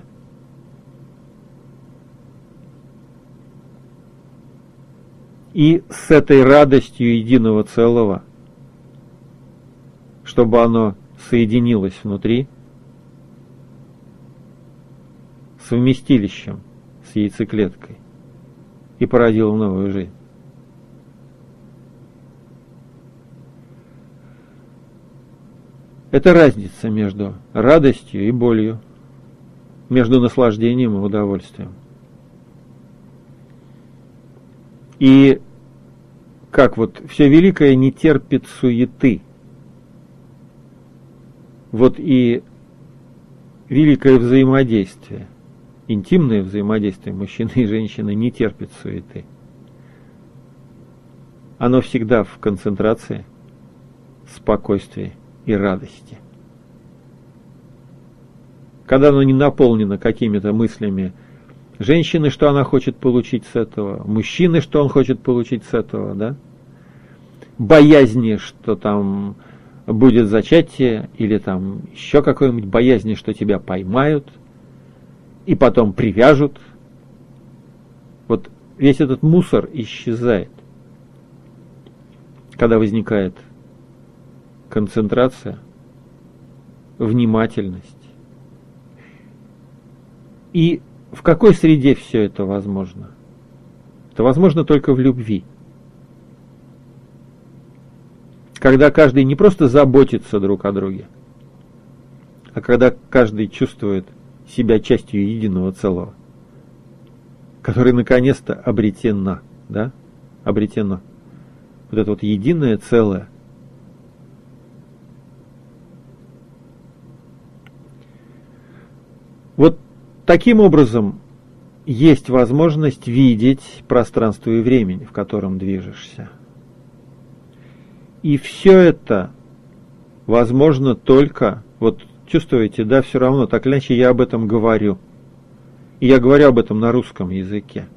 И с этой радостью единого целого, чтобы оно соединилось внутри, с вместилищем, с яйцеклеткой, и породило новую жизнь. Это разница между радостью и болью, между наслаждением и удовольствием. И как вот все великое не терпит суеты, Вот и великое взаимодействие, интимное взаимодействие мужчины и женщины не терпит суеты. Оно всегда в концентрации, спокойствии и радости. Когда оно не наполнено какими-то мыслями женщины, что она хочет получить с этого, мужчины, что он хочет получить с этого, да? Боязни, что там будет зачатие, или там еще какой-нибудь боязни, что тебя поймают, и потом привяжут. Вот весь этот мусор исчезает, когда возникает концентрация, внимательность. И в какой среде все это возможно? Это возможно только в любви. Когда каждый не просто заботится друг о друге, а когда каждый чувствует себя частью единого целого, который наконец-то обретено, да? Обретено. Вот это вот единое целое. Вот таким образом есть возможность видеть пространство и времени, в котором движешься. И все это возможно только, вот чувствуете, да, все равно, так или иначе я об этом говорю. И я говорю об этом на русском языке.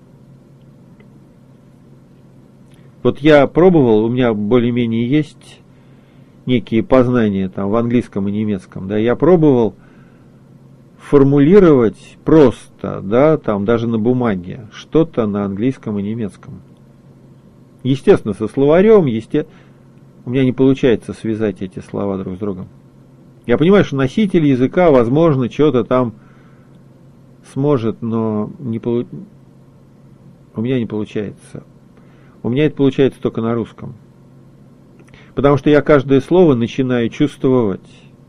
Вот я пробовал, у меня более-менее есть некие познания там в английском и немецком, да, я пробовал формулировать просто, да, там даже на бумаге, что-то на английском и немецком. Естественно, со словарем, у меня не получается связать эти слова друг с другом. Я понимаю, что носитель языка, возможно, что-то там сможет, но у меня не получается. У меня это получается только на русском. Потому что я каждое слово начинаю чувствовать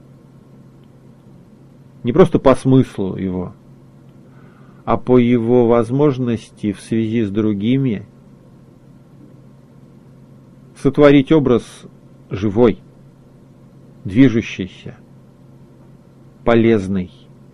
не просто по смыслу его, а по его возможности в связи с другими сотворить образ живой, движущийся, полезный.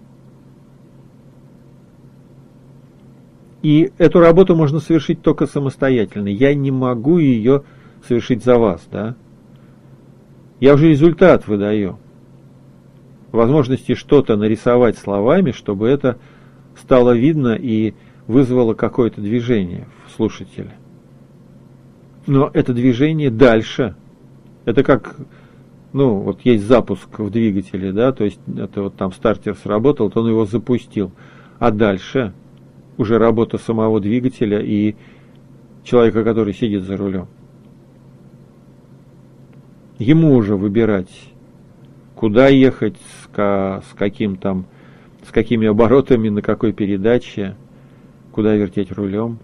И эту работу можно совершить только самостоятельно. Я не могу ее совершить за вас, да? Я уже результат выдаю. Возможности что-то нарисовать словами, чтобы это стало видно и вызвало какое-то движение в слушателе. Но это движение дальше. Это как, вот есть запуск в двигателе, да, то есть это вот там стартер сработал, то он его запустил. А дальше уже работа самого двигателя и человека, который сидит за рулем. Ему уже выбирать, куда ехать, с какими оборотами, на какой передаче, куда вертеть рулем.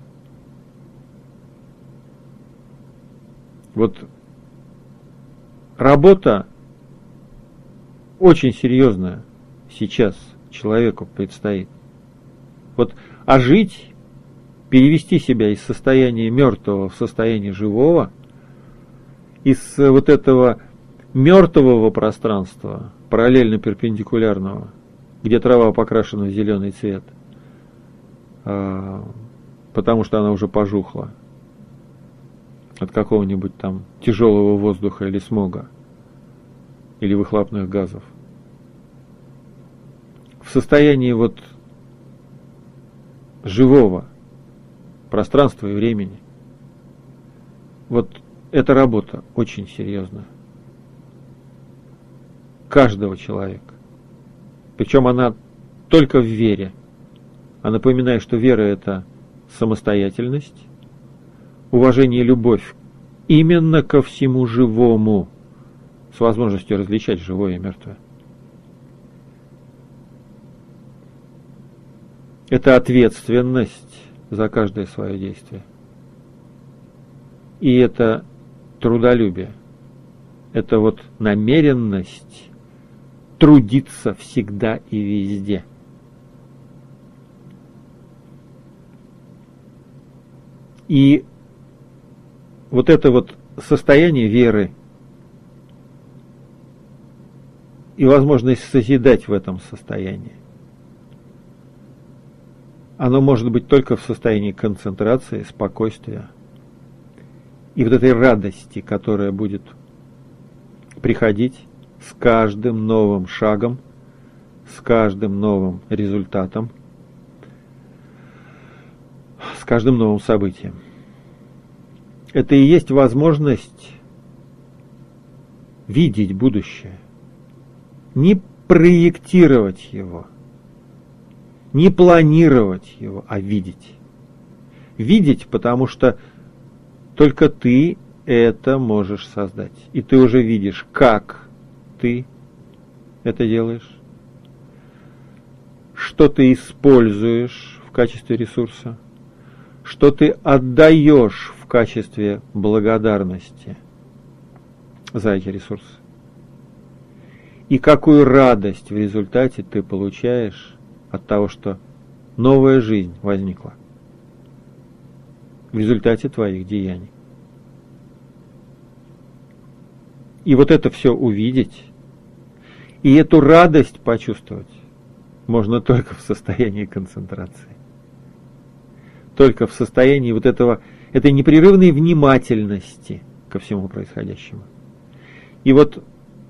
Вот работа очень серьезная сейчас человеку предстоит. Вот жить, перевести себя из состояния мертвого в состояние живого, из вот этого мертвого пространства, параллельно перпендикулярного, где трава покрашена в зеленый цвет, потому что она уже пожухла от какого-нибудь там тяжелого воздуха или смога, или выхлопных газов. В состоянии вот живого пространства и времени. Вот эта работа очень серьезная. Каждого человека. Причем она только в вере. А напоминаю, что вера – это самостоятельность, уважение и любовь именно ко всему живому, с возможностью различать живое и мертвое. Это ответственность за каждое свое действие. И это трудолюбие. Это вот намеренность трудиться всегда и везде. И вот это вот состояние веры и возможность созидать в этом состоянии. Оно может быть только в состоянии концентрации, спокойствия и вот этой радости, которая будет приходить с каждым новым шагом, с каждым новым результатом, с каждым новым событием. Это и есть возможность видеть будущее, не проектировать его, не планировать его, а видеть. Видеть, потому что только ты это можешь создать. И ты уже видишь, как ты это делаешь, что ты используешь в качестве ресурса, что ты отдаешь в качестве благодарности за эти ресурсы. И какую радость в результате ты получаешь от того, что новая жизнь возникла в результате твоих деяний. И вот это все увидеть, и эту радость почувствовать можно только в состоянии концентрации. Только в состоянии вот этой непрерывной внимательности ко всему происходящему. И вот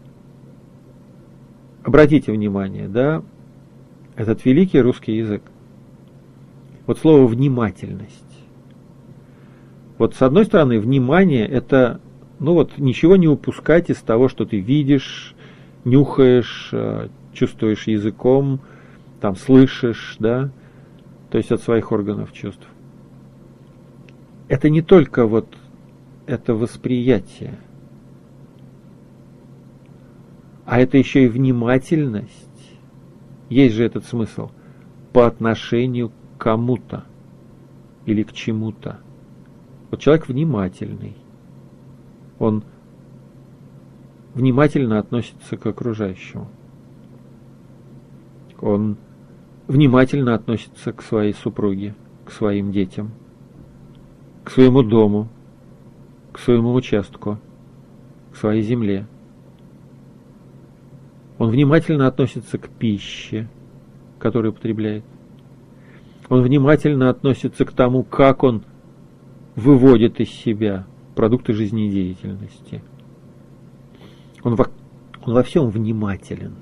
обратите внимание, да, этот великий русский язык. Вот слово «внимательность». Вот с одной стороны, внимание – это, ничего не упускать из того, что ты видишь, нюхаешь, чувствуешь языком, там, слышишь, да, то есть от своих органов чувств. Это не только это восприятие, а это еще и внимательность. Есть же этот смысл по отношению к кому-то или к чему-то. Вот человек внимательный, он внимательно относится к окружающему. Он внимательно относится к своей супруге, к своим детям, к своему дому, к своему участку, к своей земле. Он внимательно относится к пище, которую потребляет. Он внимательно относится к тому, как он выводит из себя продукты жизнедеятельности. Он во всем внимателен.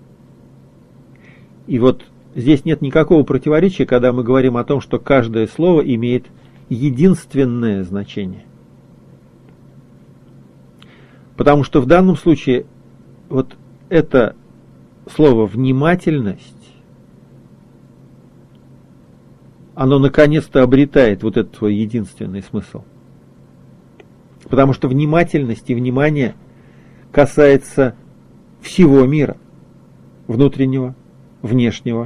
И вот здесь нет никакого противоречия, когда мы говорим о том, что каждое слово имеет единственное значение. Потому что в данном случае вот это слово «внимательность», оно наконец-то обретает вот этот свой единственный смысл. Потому что внимательность и внимание касается всего мира, внутреннего, внешнего,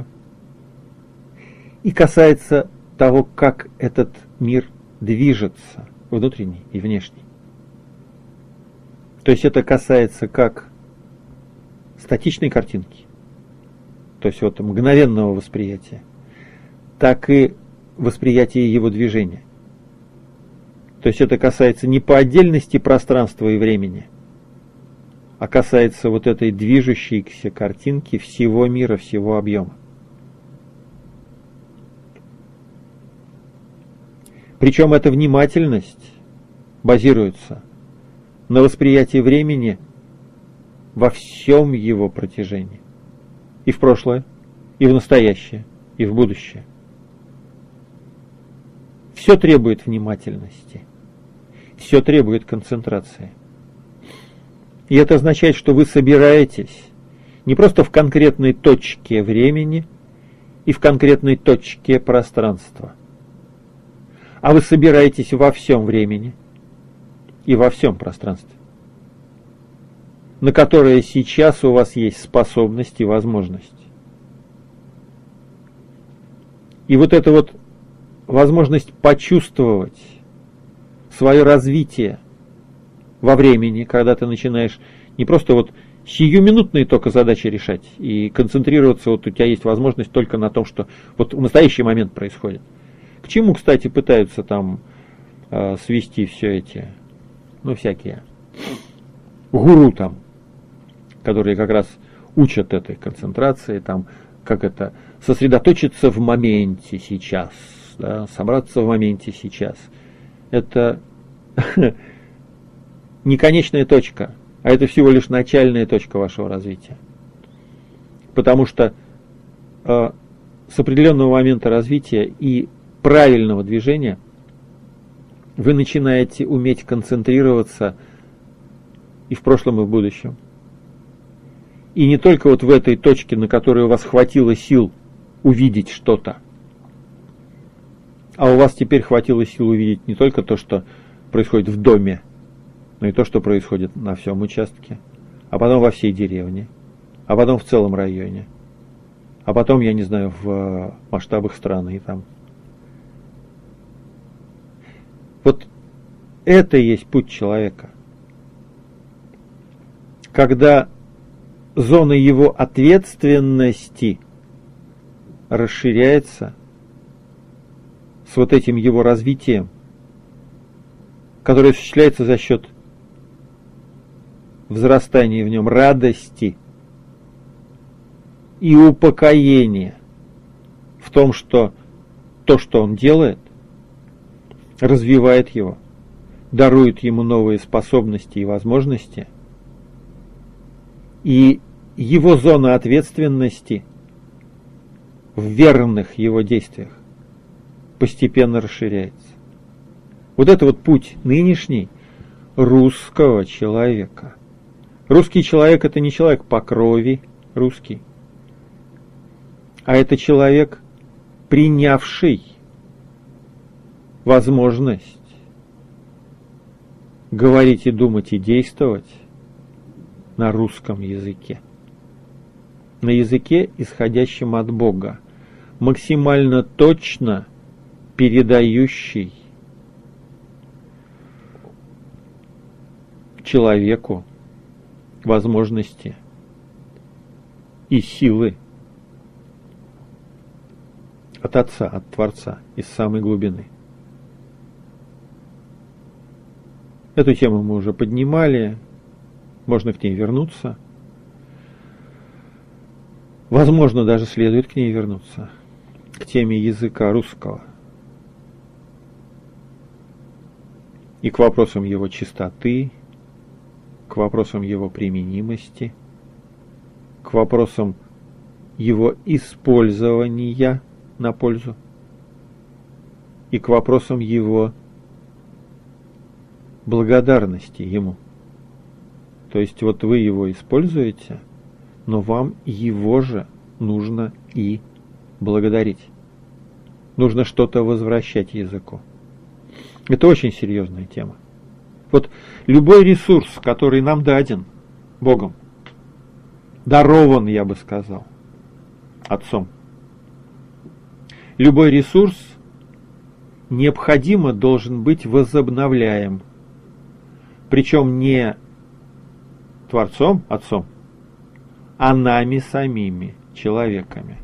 и касается того, как этот мир движется, внутренний и внешний. То есть это касается как статичной картинки, то есть мгновенного восприятия, так и восприятия его движения. То есть это касается не по отдельности пространства и времени, а касается этой движущейся картинки всего мира, всего объема. Причем эта внимательность базируется на восприятии времени во всем его протяжении. И в прошлое, и в настоящее, и в будущее. Все требует внимательности. Все требует концентрации. И это означает, что вы собираетесь не просто в конкретной точке времени и в конкретной точке пространства, а вы собираетесь во всем времени и во всем пространстве, на которое сейчас у вас есть способность и возможность. И вот эта возможность почувствовать свое развитие во времени, когда ты начинаешь не просто сиюминутные только задачи решать и концентрироваться, у тебя есть возможность только на том, что в настоящий момент происходит. К чему, кстати, пытаются там свести все эти, всякие гуру там, которые как раз учат этой концентрации, там, как это, сосредоточиться в моменте сейчас, да, собраться в моменте сейчас. Это не конечная точка, а это всего лишь начальная точка вашего развития. Потому что с определенного момента развития и правильного движения вы начинаете уметь концентрироваться и в прошлом, и в будущем. И не только вот в этой точке, на которой у вас хватило сил увидеть что-то, а у вас теперь хватило сил увидеть не только то, что происходит в доме, но и то, что происходит на всем участке, а потом во всей деревне, а потом в целом районе, а потом, я не знаю, в масштабах страны. Там. Вот это и есть путь человека. Когда зона его ответственности расширяется с вот этим его развитием, которое осуществляется за счет взрастания в нем радости и упокоения в том, что то, что он делает, развивает его, дарует ему новые способности и возможности, и его зона ответственности в верных его действиях постепенно расширяется. Вот это вот путь нынешний русского человека. Русский человек — это не человек по крови русский, а это человек, принявший возможность говорить и думать и действовать на русском языке. На языке, исходящем от Бога, максимально точно передающий человеку возможности и силы от Отца, от Творца, из самой глубины. Эту тему мы уже поднимали, можно к ней вернуться. Возможно, даже следует к ней вернуться, к теме языка русского и к вопросам его чистоты, к вопросам его применимости, к вопросам его использования на пользу и к вопросам его благодарности ему. То есть вот вы его используете, но вам его же нужно и благодарить. Нужно что-то возвращать языку. Это очень серьезная тема. Вот любой ресурс, который нам даден Богом, дарован, я бы сказал, Отцом, любой ресурс необходимо должен быть возобновляем. Причем не Творцом, Отцом, а нами самими, человеками.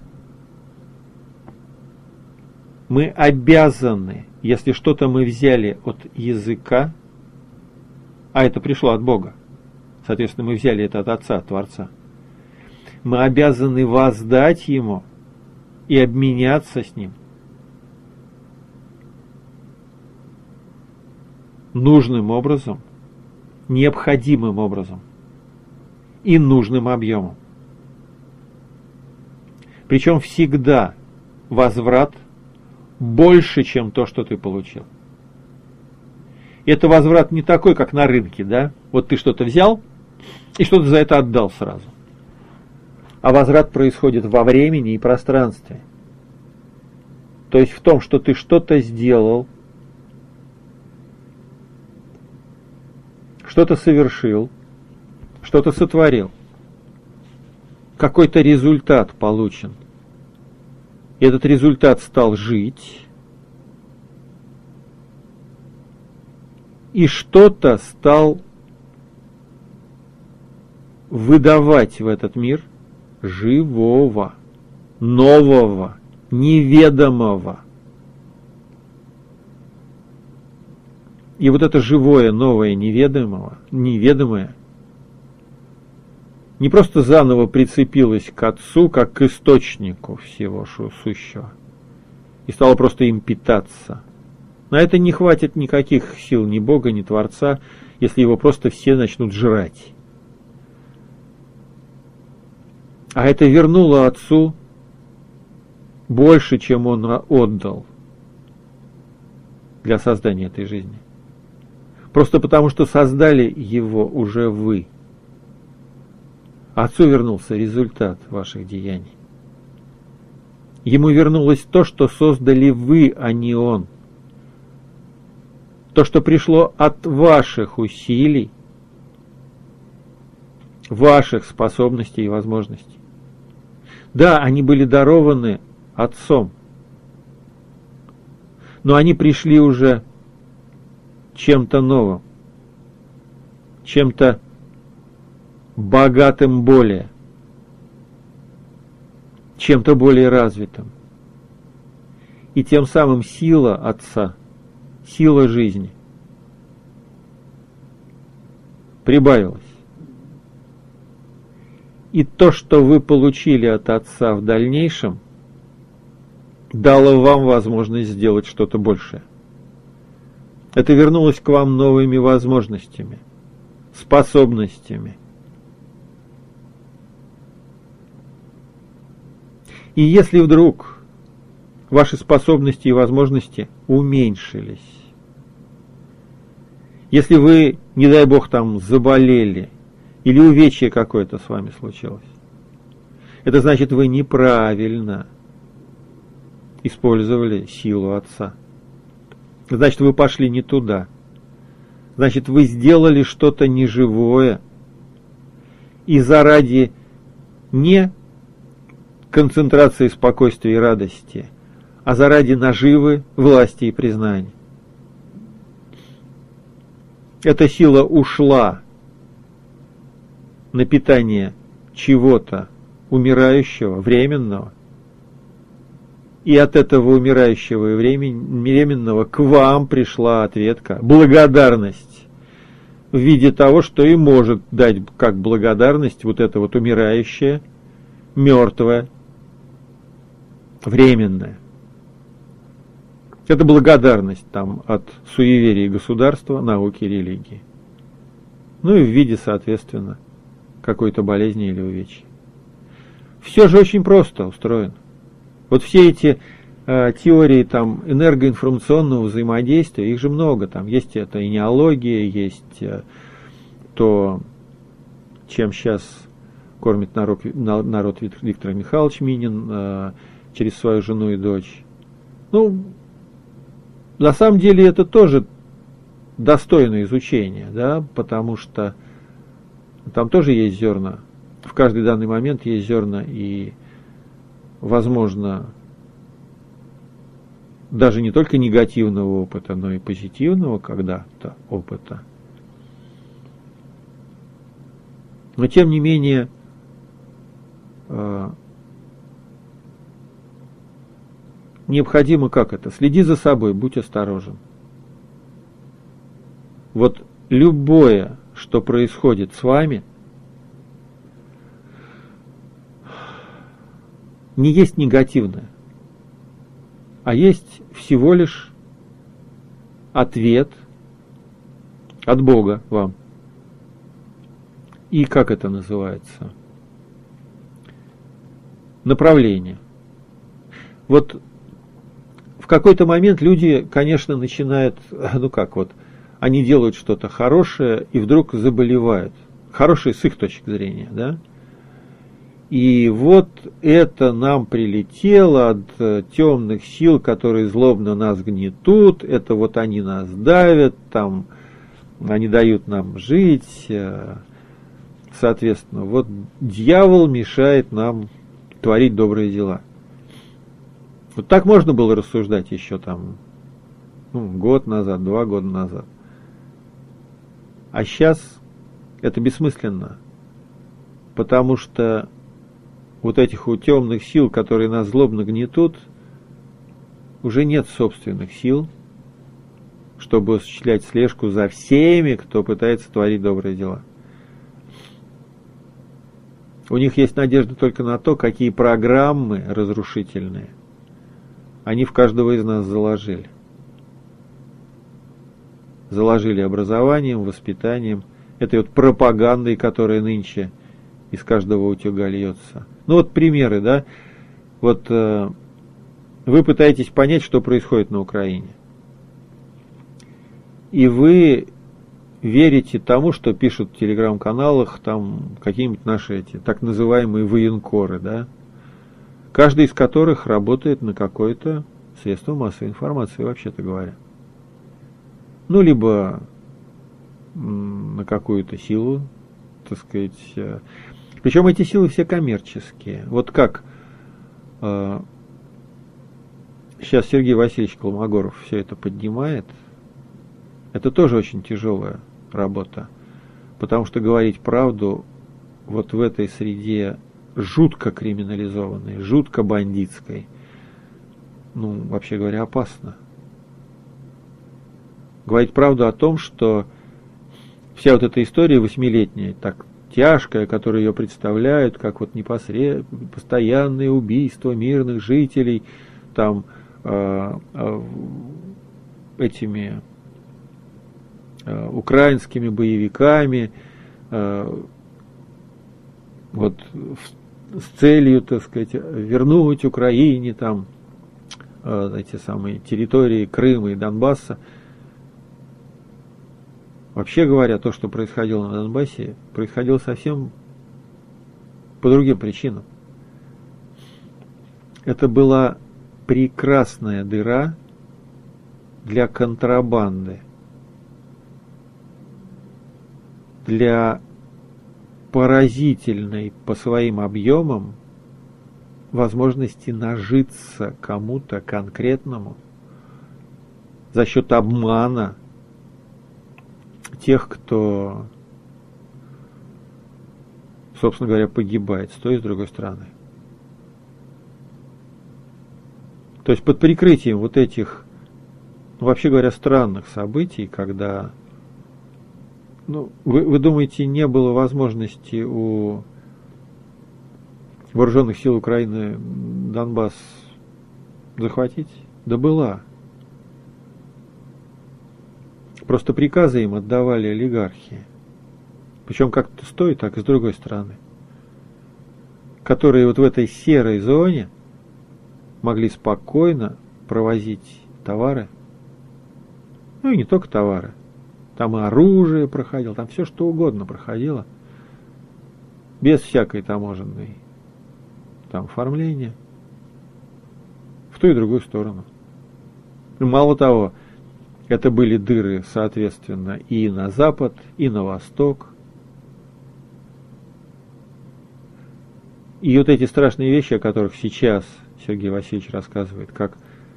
Мы обязаны, если что-то мы взяли от языка, а это пришло от Бога, соответственно, мы взяли это от Отца, Творца, мы обязаны воздать Ему и обменяться с Ним нужным образом, необходимым образом и нужным объемом. Причем всегда возврат больше, чем то, что ты получил. Это возврат не такой, как на рынке, да? Вот ты что-то взял и что-то за это отдал сразу. А возврат происходит во времени и пространстве. То есть в том, что ты что-то сделал, что-то совершил, что-то сотворил. Какой-то результат получен. И этот результат стал жить. И что-то стал выдавать в этот мир живого, нового, неведомого. И вот это живое, новое, неведомое не просто заново прицепилась к Отцу, как к источнику всего сущего, и стала просто им питаться. На это не хватит никаких сил ни Бога, ни Творца, если его просто все начнут жрать. А это вернуло Отцу больше, чем он отдал для создания этой жизни. Просто потому, что создали его уже вы. Отцу вернулся результат ваших деяний. Ему вернулось то, что создали вы, а не он. То, что пришло от ваших усилий, ваших способностей и возможностей. Да, они были дарованы Отцом, но они пришли уже чем-то новым, чем-то богатым более, чем-то более развитым. И тем самым сила Отца, сила жизни прибавилась. И то, что вы получили от Отца в дальнейшем, дало вам возможность сделать что-то большее. Это вернулось к вам новыми возможностями, способностями. И если вдруг ваши способности и возможности уменьшились, если вы, не дай Бог, там заболели, или увечье какое-то с вами случилось, это значит, вы неправильно использовали силу Отца. Значит, вы пошли не туда. Значит, вы сделали что-то неживое. И заради не концентрации спокойствия и радости, а заради наживы, власти и признания. Эта сила ушла на питание чего-то умирающего, временного, и от этого умирающего и временного к вам пришла ответка, благодарность в виде того, что и может дать как благодарность вот это вот умирающее, мертвое, временное. Это благодарность там от суеверий государства, науки, религии. Ну и в виде, соответственно, какой-то болезни или увечья. Все же очень просто устроено. Вот все эти теории там, энергоинформационного взаимодействия, их же много. Там есть это и неология, есть то, чем сейчас кормит народ Виктор Михайлович Минин через свою жену и дочь. Ну, на самом деле это тоже достойно изучения, да, потому что там тоже есть зерна. В каждый данный момент есть зерна, и, возможно, даже не только негативного опыта, но и позитивного когда-то опыта. Но, тем не менее, необходимо как это? Следи за собой, будь осторожен. Вот любое, что происходит с вами, не есть негативное, а есть всего лишь ответ от Бога вам. И как это называется? Направление. Вот в какой-то момент люди, конечно, начинают, они делают что-то хорошее и вдруг заболевают. Хорошее с их точки зрения, да? И вот это нам прилетело от темных сил, которые злобно нас гнетут, это вот они нас давят, там, они дают нам жить, соответственно, вот дьявол мешает нам творить добрые дела. Вот так можно было рассуждать еще там, год назад, 2 года назад. А сейчас это бессмысленно, потому что вот этих вот темных сил, которые нас злобно гнетут, уже нет собственных сил, чтобы осуществлять слежку за всеми, кто пытается творить добрые дела. У них есть надежда только на то, какие программы разрушительные они в каждого из нас заложили. Заложили образованием, воспитанием, этой вот пропагандой, которая нынче из каждого утюга льется. Ну вот примеры, да. Вот вы пытаетесь понять, что происходит на Украине. И вы верите тому, что пишут в телеграм-каналах там какие-нибудь наши эти так называемые военкоры, да, каждый из которых работает на какое-то средство массовой информации, вообще-то говоря. Ну, либо на какую-то силу, так сказать. Причем эти силы все коммерческие. Вот как сейчас Сергей Васильевич Колмогоров все это поднимает, это тоже очень тяжелая работа. Потому что говорить правду вот в этой среде жутко криминализованной, жутко бандитской, ну, вообще говоря, опасно. Говорить правду о том, что вся вот эта история восьмилетняя, так тяжкая, которую ее представляют, как вот постоянные убийства мирных жителей, там этими украинскими боевиками, вот с целью, так сказать, вернуть Украине там эти самые территории Крыма и Донбасса. Вообще говоря, то, что происходило на Донбассе, происходило совсем по другим причинам. Это была прекрасная дыра для контрабанды, для поразительной по своим объемам возможности нажиться кому-то конкретному за счет обмана тех, кто, собственно говоря, погибает с той и с другой стороны. То есть под прикрытием вот этих, ну, вообще говоря, странных событий, когда, ну, вы думаете, не было возможности у вооруженных сил Украины Донбасс захватить? Да была. Просто приказы им отдавали олигархи. Причем как с той, так и с другой стороны. Которые вот в этой серой зоне могли спокойно провозить товары. Ну и не только товары. Там и оружие проходило, там все что угодно проходило. Без всякой таможенной там оформления. В ту и другую сторону. И мало того, это были дыры, соответственно, и на запад, и на восток. И вот эти страшные вещи, о которых сейчас Сергей Васильевич рассказывает, как,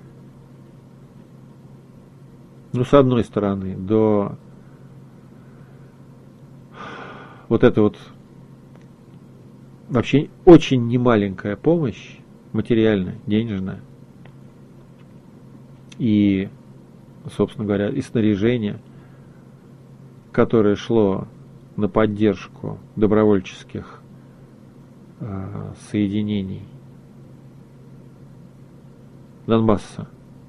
ну, с одной стороны, до вот это вот вообще очень немаленькая помощь, материальная, денежная, и, собственно говоря, и снаряжение, которое шло на поддержку добровольческих соединений Донбасса.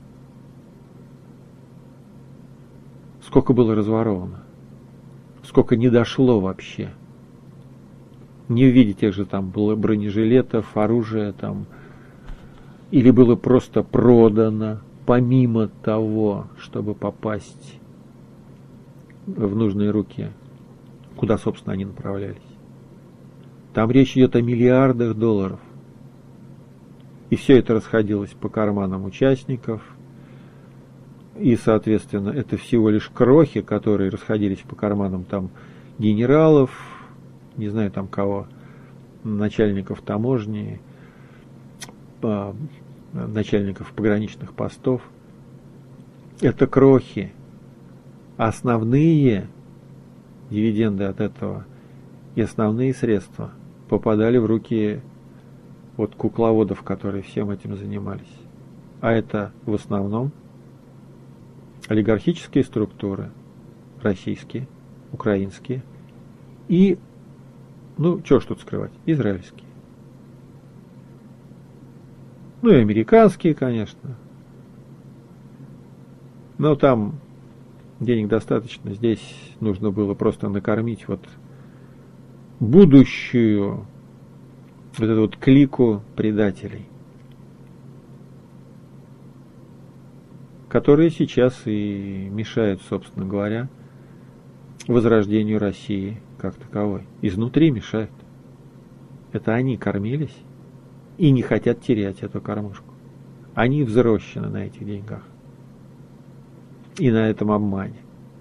Сколько было разворовано, сколько не дошло вообще. Не увидеть тех же там бронежилетов, оружия там, или было просто продано, помимо того, чтобы попасть в нужные руки, куда, собственно, они направлялись. Там речь идет о миллиардах долларов. И все это расходилось по карманам участников. И, соответственно, это всего лишь крохи, которые расходились по карманам там генералов, не знаю там кого, начальников таможни, начальников пограничных постов. Это крохи. Основные дивиденды от этого и основные средства попадали в руки вот кукловодов, которые всем этим занимались. А это в основном олигархические структуры, российские, украинские, и Ну, чего ж тут скрывать, израильские. Ну и американские, конечно. Но там денег достаточно. Здесь нужно было просто накормить вот будущую вот эту вот клику предателей, которые сейчас и мешают, собственно говоря, возрождению России как таковой. Изнутри мешают. Это они кормились и не хотят терять эту кормушку. Они взрощены на этих деньгах и на этом обмане.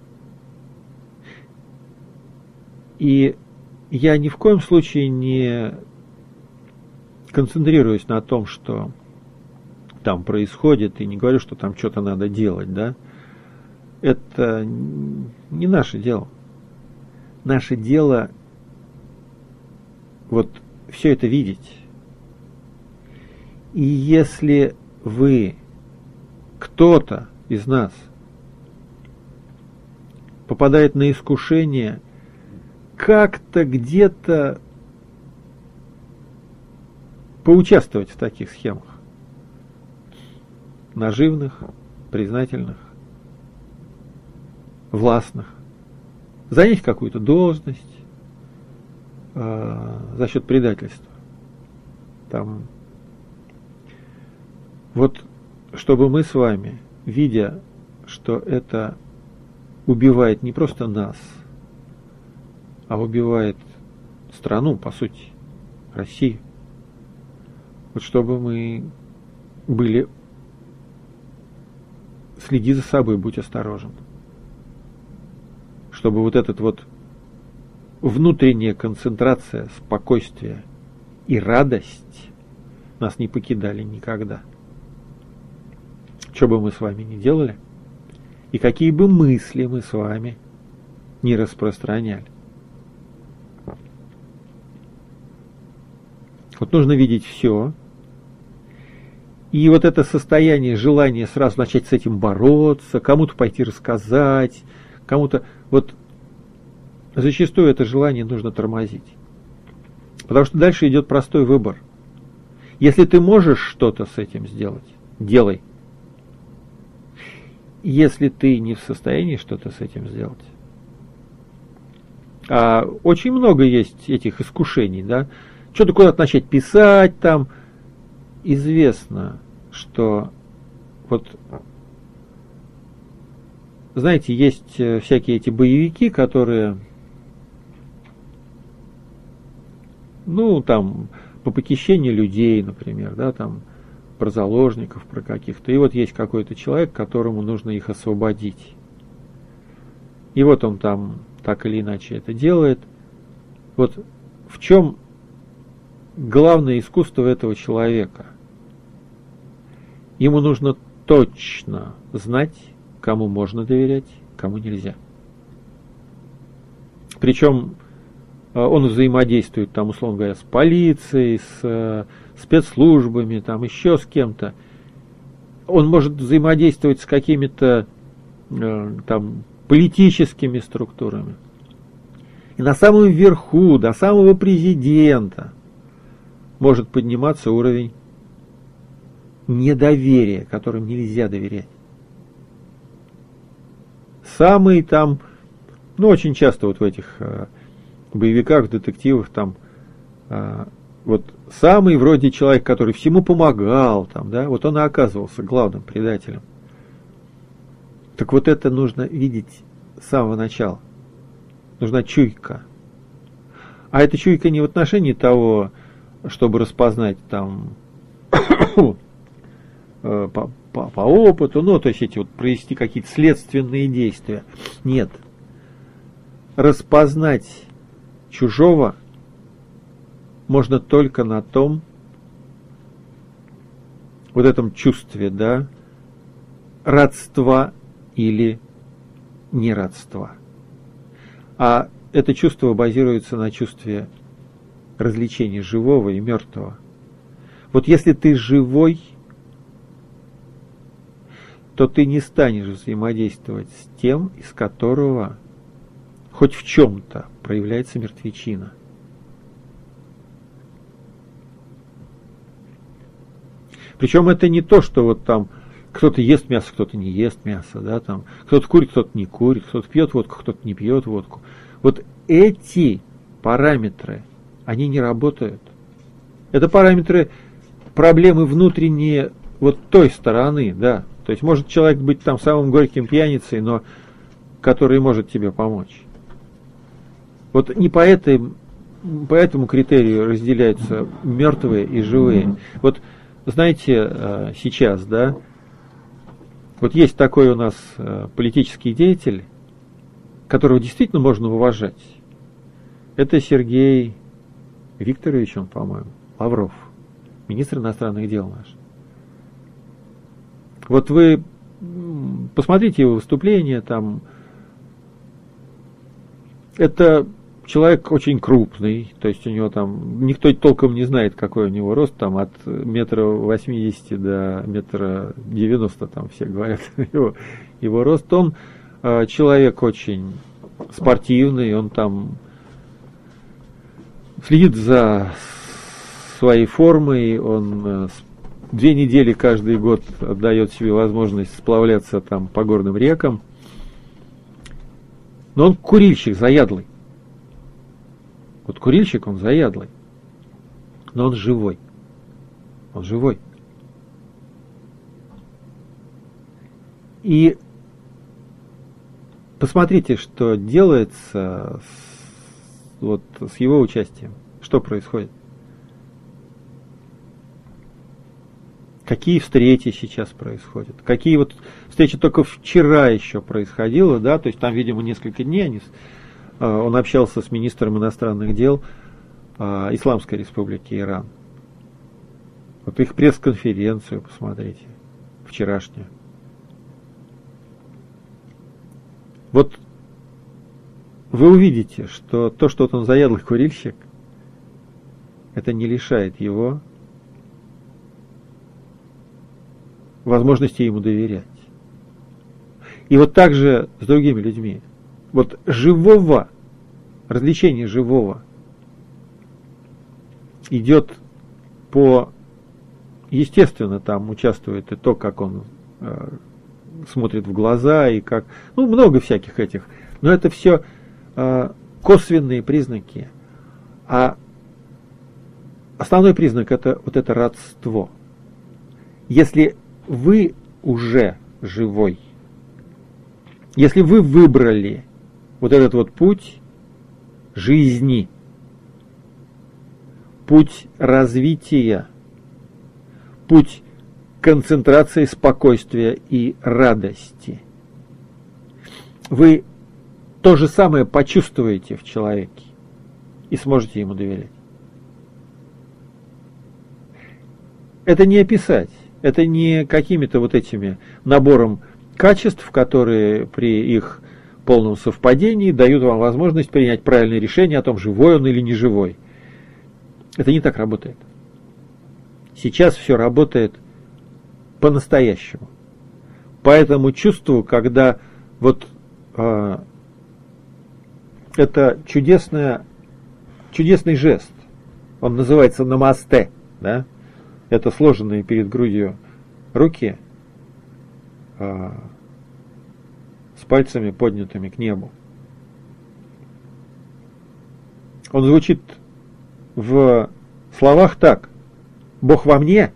И я ни в коем случае не концентрируюсь на том, что там происходит, и не говорю, что там что-то надо делать, да. Это не наше дело. Наше дело вот все это видеть. И если вы, кто-то из нас, попадает на искушение как-то где-то поучаствовать в таких схемах, наживных, признательных, властных, занять какую-то должность за счет предательства. Там, вот, чтобы мы с вами, видя, что это убивает не просто нас, а убивает страну, по сути, Россию, вот чтобы мы были, следи за собой, будь осторожен. Чтобы вот этот вот внутренняя концентрация, спокойствие и радость нас не покидали никогда. Что бы мы с вами ни делали, и какие бы мысли мы с вами не распространяли. Вот нужно видеть все. И вот это состояние, желание сразу начать с этим бороться, кому-то пойти рассказать, кому-то... Вот зачастую это желание нужно тормозить. Потому что дальше идет простой выбор. Если ты можешь что-то с этим сделать, делай. Если ты не в состоянии что-то с этим сделать. Очень много есть этих искушений, да. Что-то куда-то начать писать там. Известно, что вот, знаете, есть всякие эти боевики, которые, ну, там, по похищению людей, например, да, там, про заложников, про каких-то. И вот есть какой-то человек, которому нужно их освободить. И вот он там так или иначе это делает. Вот в чем главное искусство этого человека? Ему нужно точно знать, кому можно доверять, кому нельзя. Причем он взаимодействует, там, условно говоря, с полицией, с спецслужбами, там, еще с кем-то. Он может взаимодействовать с какими-то там политическими структурами. И на самом верху, до самого президента, может подниматься уровень недоверия, которым нельзя доверять. Самый там, ну, очень часто вот в этих боевиках, детективах, там, вот самый вроде человек, который всему помогал, там, да, вот он и оказывался главным предателем. Так вот это нужно видеть с самого начала. Нужна чуйка. А эта чуйка не в отношении того, чтобы распознать там по опыту, ну, то есть эти вот провести какие-то следственные действия. Нет. Распознать чужого можно только на том, вот этом чувстве, да, родства или неродства. А это чувство базируется на чувстве развлечения живого и мертвого. Вот если ты живой, то ты не станешь взаимодействовать с тем, из которого хоть в чем-то проявляется мертвечина. Причем это не то, что вот там кто-то ест мясо, кто-то не ест мясо, да, там, кто-то курит, кто-то не курит, кто-то пьет водку, кто-то не пьет водку. Вот эти параметры, они не работают. Это параметры проблемы внутренние вот той стороны, да. То есть может человек быть там самым горьким пьяницей, но который может тебе помочь. Вот не по этому критерию разделяются мертвые и живые. Вот знаете, сейчас, да, вот есть такой у нас политический деятель, которого действительно можно уважать. Это Сергей Викторович, он, по-моему, Лавров, министр иностранных дел наш. Вот вы посмотрите его выступление, там, это человек очень крупный, то есть у него там, никто толком не знает, какой у него рост, там от 1,80 м до 1,90 м, там все говорят, его рост. Он человек очень спортивный, он там следит за своей формой, он 2 недели каждый год дает себе возможность сплавляться там по горным рекам. Но он курильщик заядлый. Вот курильщик, он заядлый. Но он живой. Он живой. И посмотрите, что делается с его участием. Что происходит? Какие встречи сейчас происходят? Какие вот встречи только вчера еще происходило, да? То есть там, видимо, несколько дней он общался с министром иностранных дел Исламской Республики Иран. Вот их пресс-конференцию посмотрите, вчерашнюю. Вот вы увидите, что то, что он заядлый курильщик, это не лишает его возможности ему доверять. И вот так же с другими людьми. Вот живого, развлечение живого идет по... Естественно, там участвует и то, как он смотрит в глаза, и как... Ну, много всяких этих. Но это все косвенные признаки. А основной признак это вот это родство. Если вы уже живой, если вы выбрали вот этот вот путь жизни, путь развития, путь концентрации, спокойствия и радости, вы то же самое почувствуете в человеке и сможете ему доверять. Это не описать, это не какими-то вот этими набором качеств, которые при их полном совпадении дают вам возможность принять правильное решение о том, живой он или не живой. Это не так работает. Сейчас все работает по-настоящему. По этому чувству, когда вот это чудесный жест, он называется намасте, да? Это сложенные перед грудью руки с пальцами поднятыми к небу. Он звучит в словах так: Бог во мне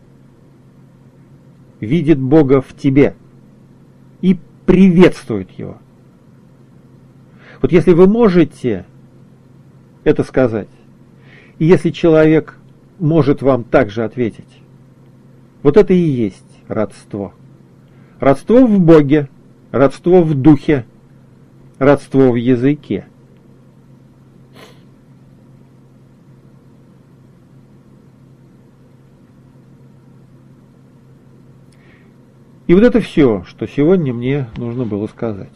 видит Бога в тебе и приветствует его. Вот если вы можете это сказать, и если человек может вам также ответить, вот это и есть родство. Родство в Боге, родство в духе, родство в языке. И вот это все, что сегодня мне нужно было сказать.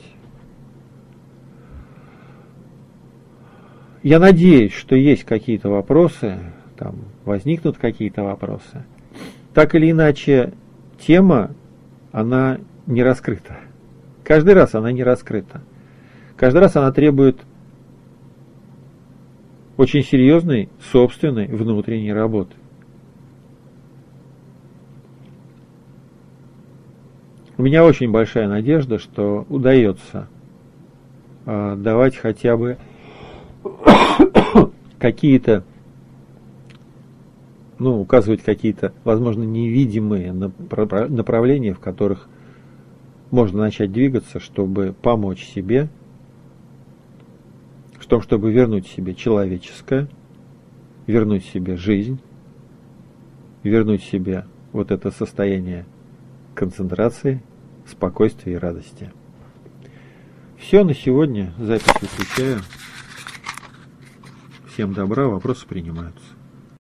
Я надеюсь, что есть какие-то вопросы, там возникнут какие-то вопросы. Так или иначе, тема, она не раскрыта. Каждый раз она не раскрыта. Каждый раз она требует очень серьезной собственной внутренней работы. меня очень большая надежда, что удается давать хотя бы какие-то, указывать какие-то, возможно, невидимые направления, в которых можно начать двигаться, чтобы помочь себе, в том, чтобы вернуть себе человеческое, вернуть себе жизнь, вернуть себе вот это состояние концентрации, спокойствия и радости. Все на сегодня. Запись выключаю. Всем добра, вопросы принимаются.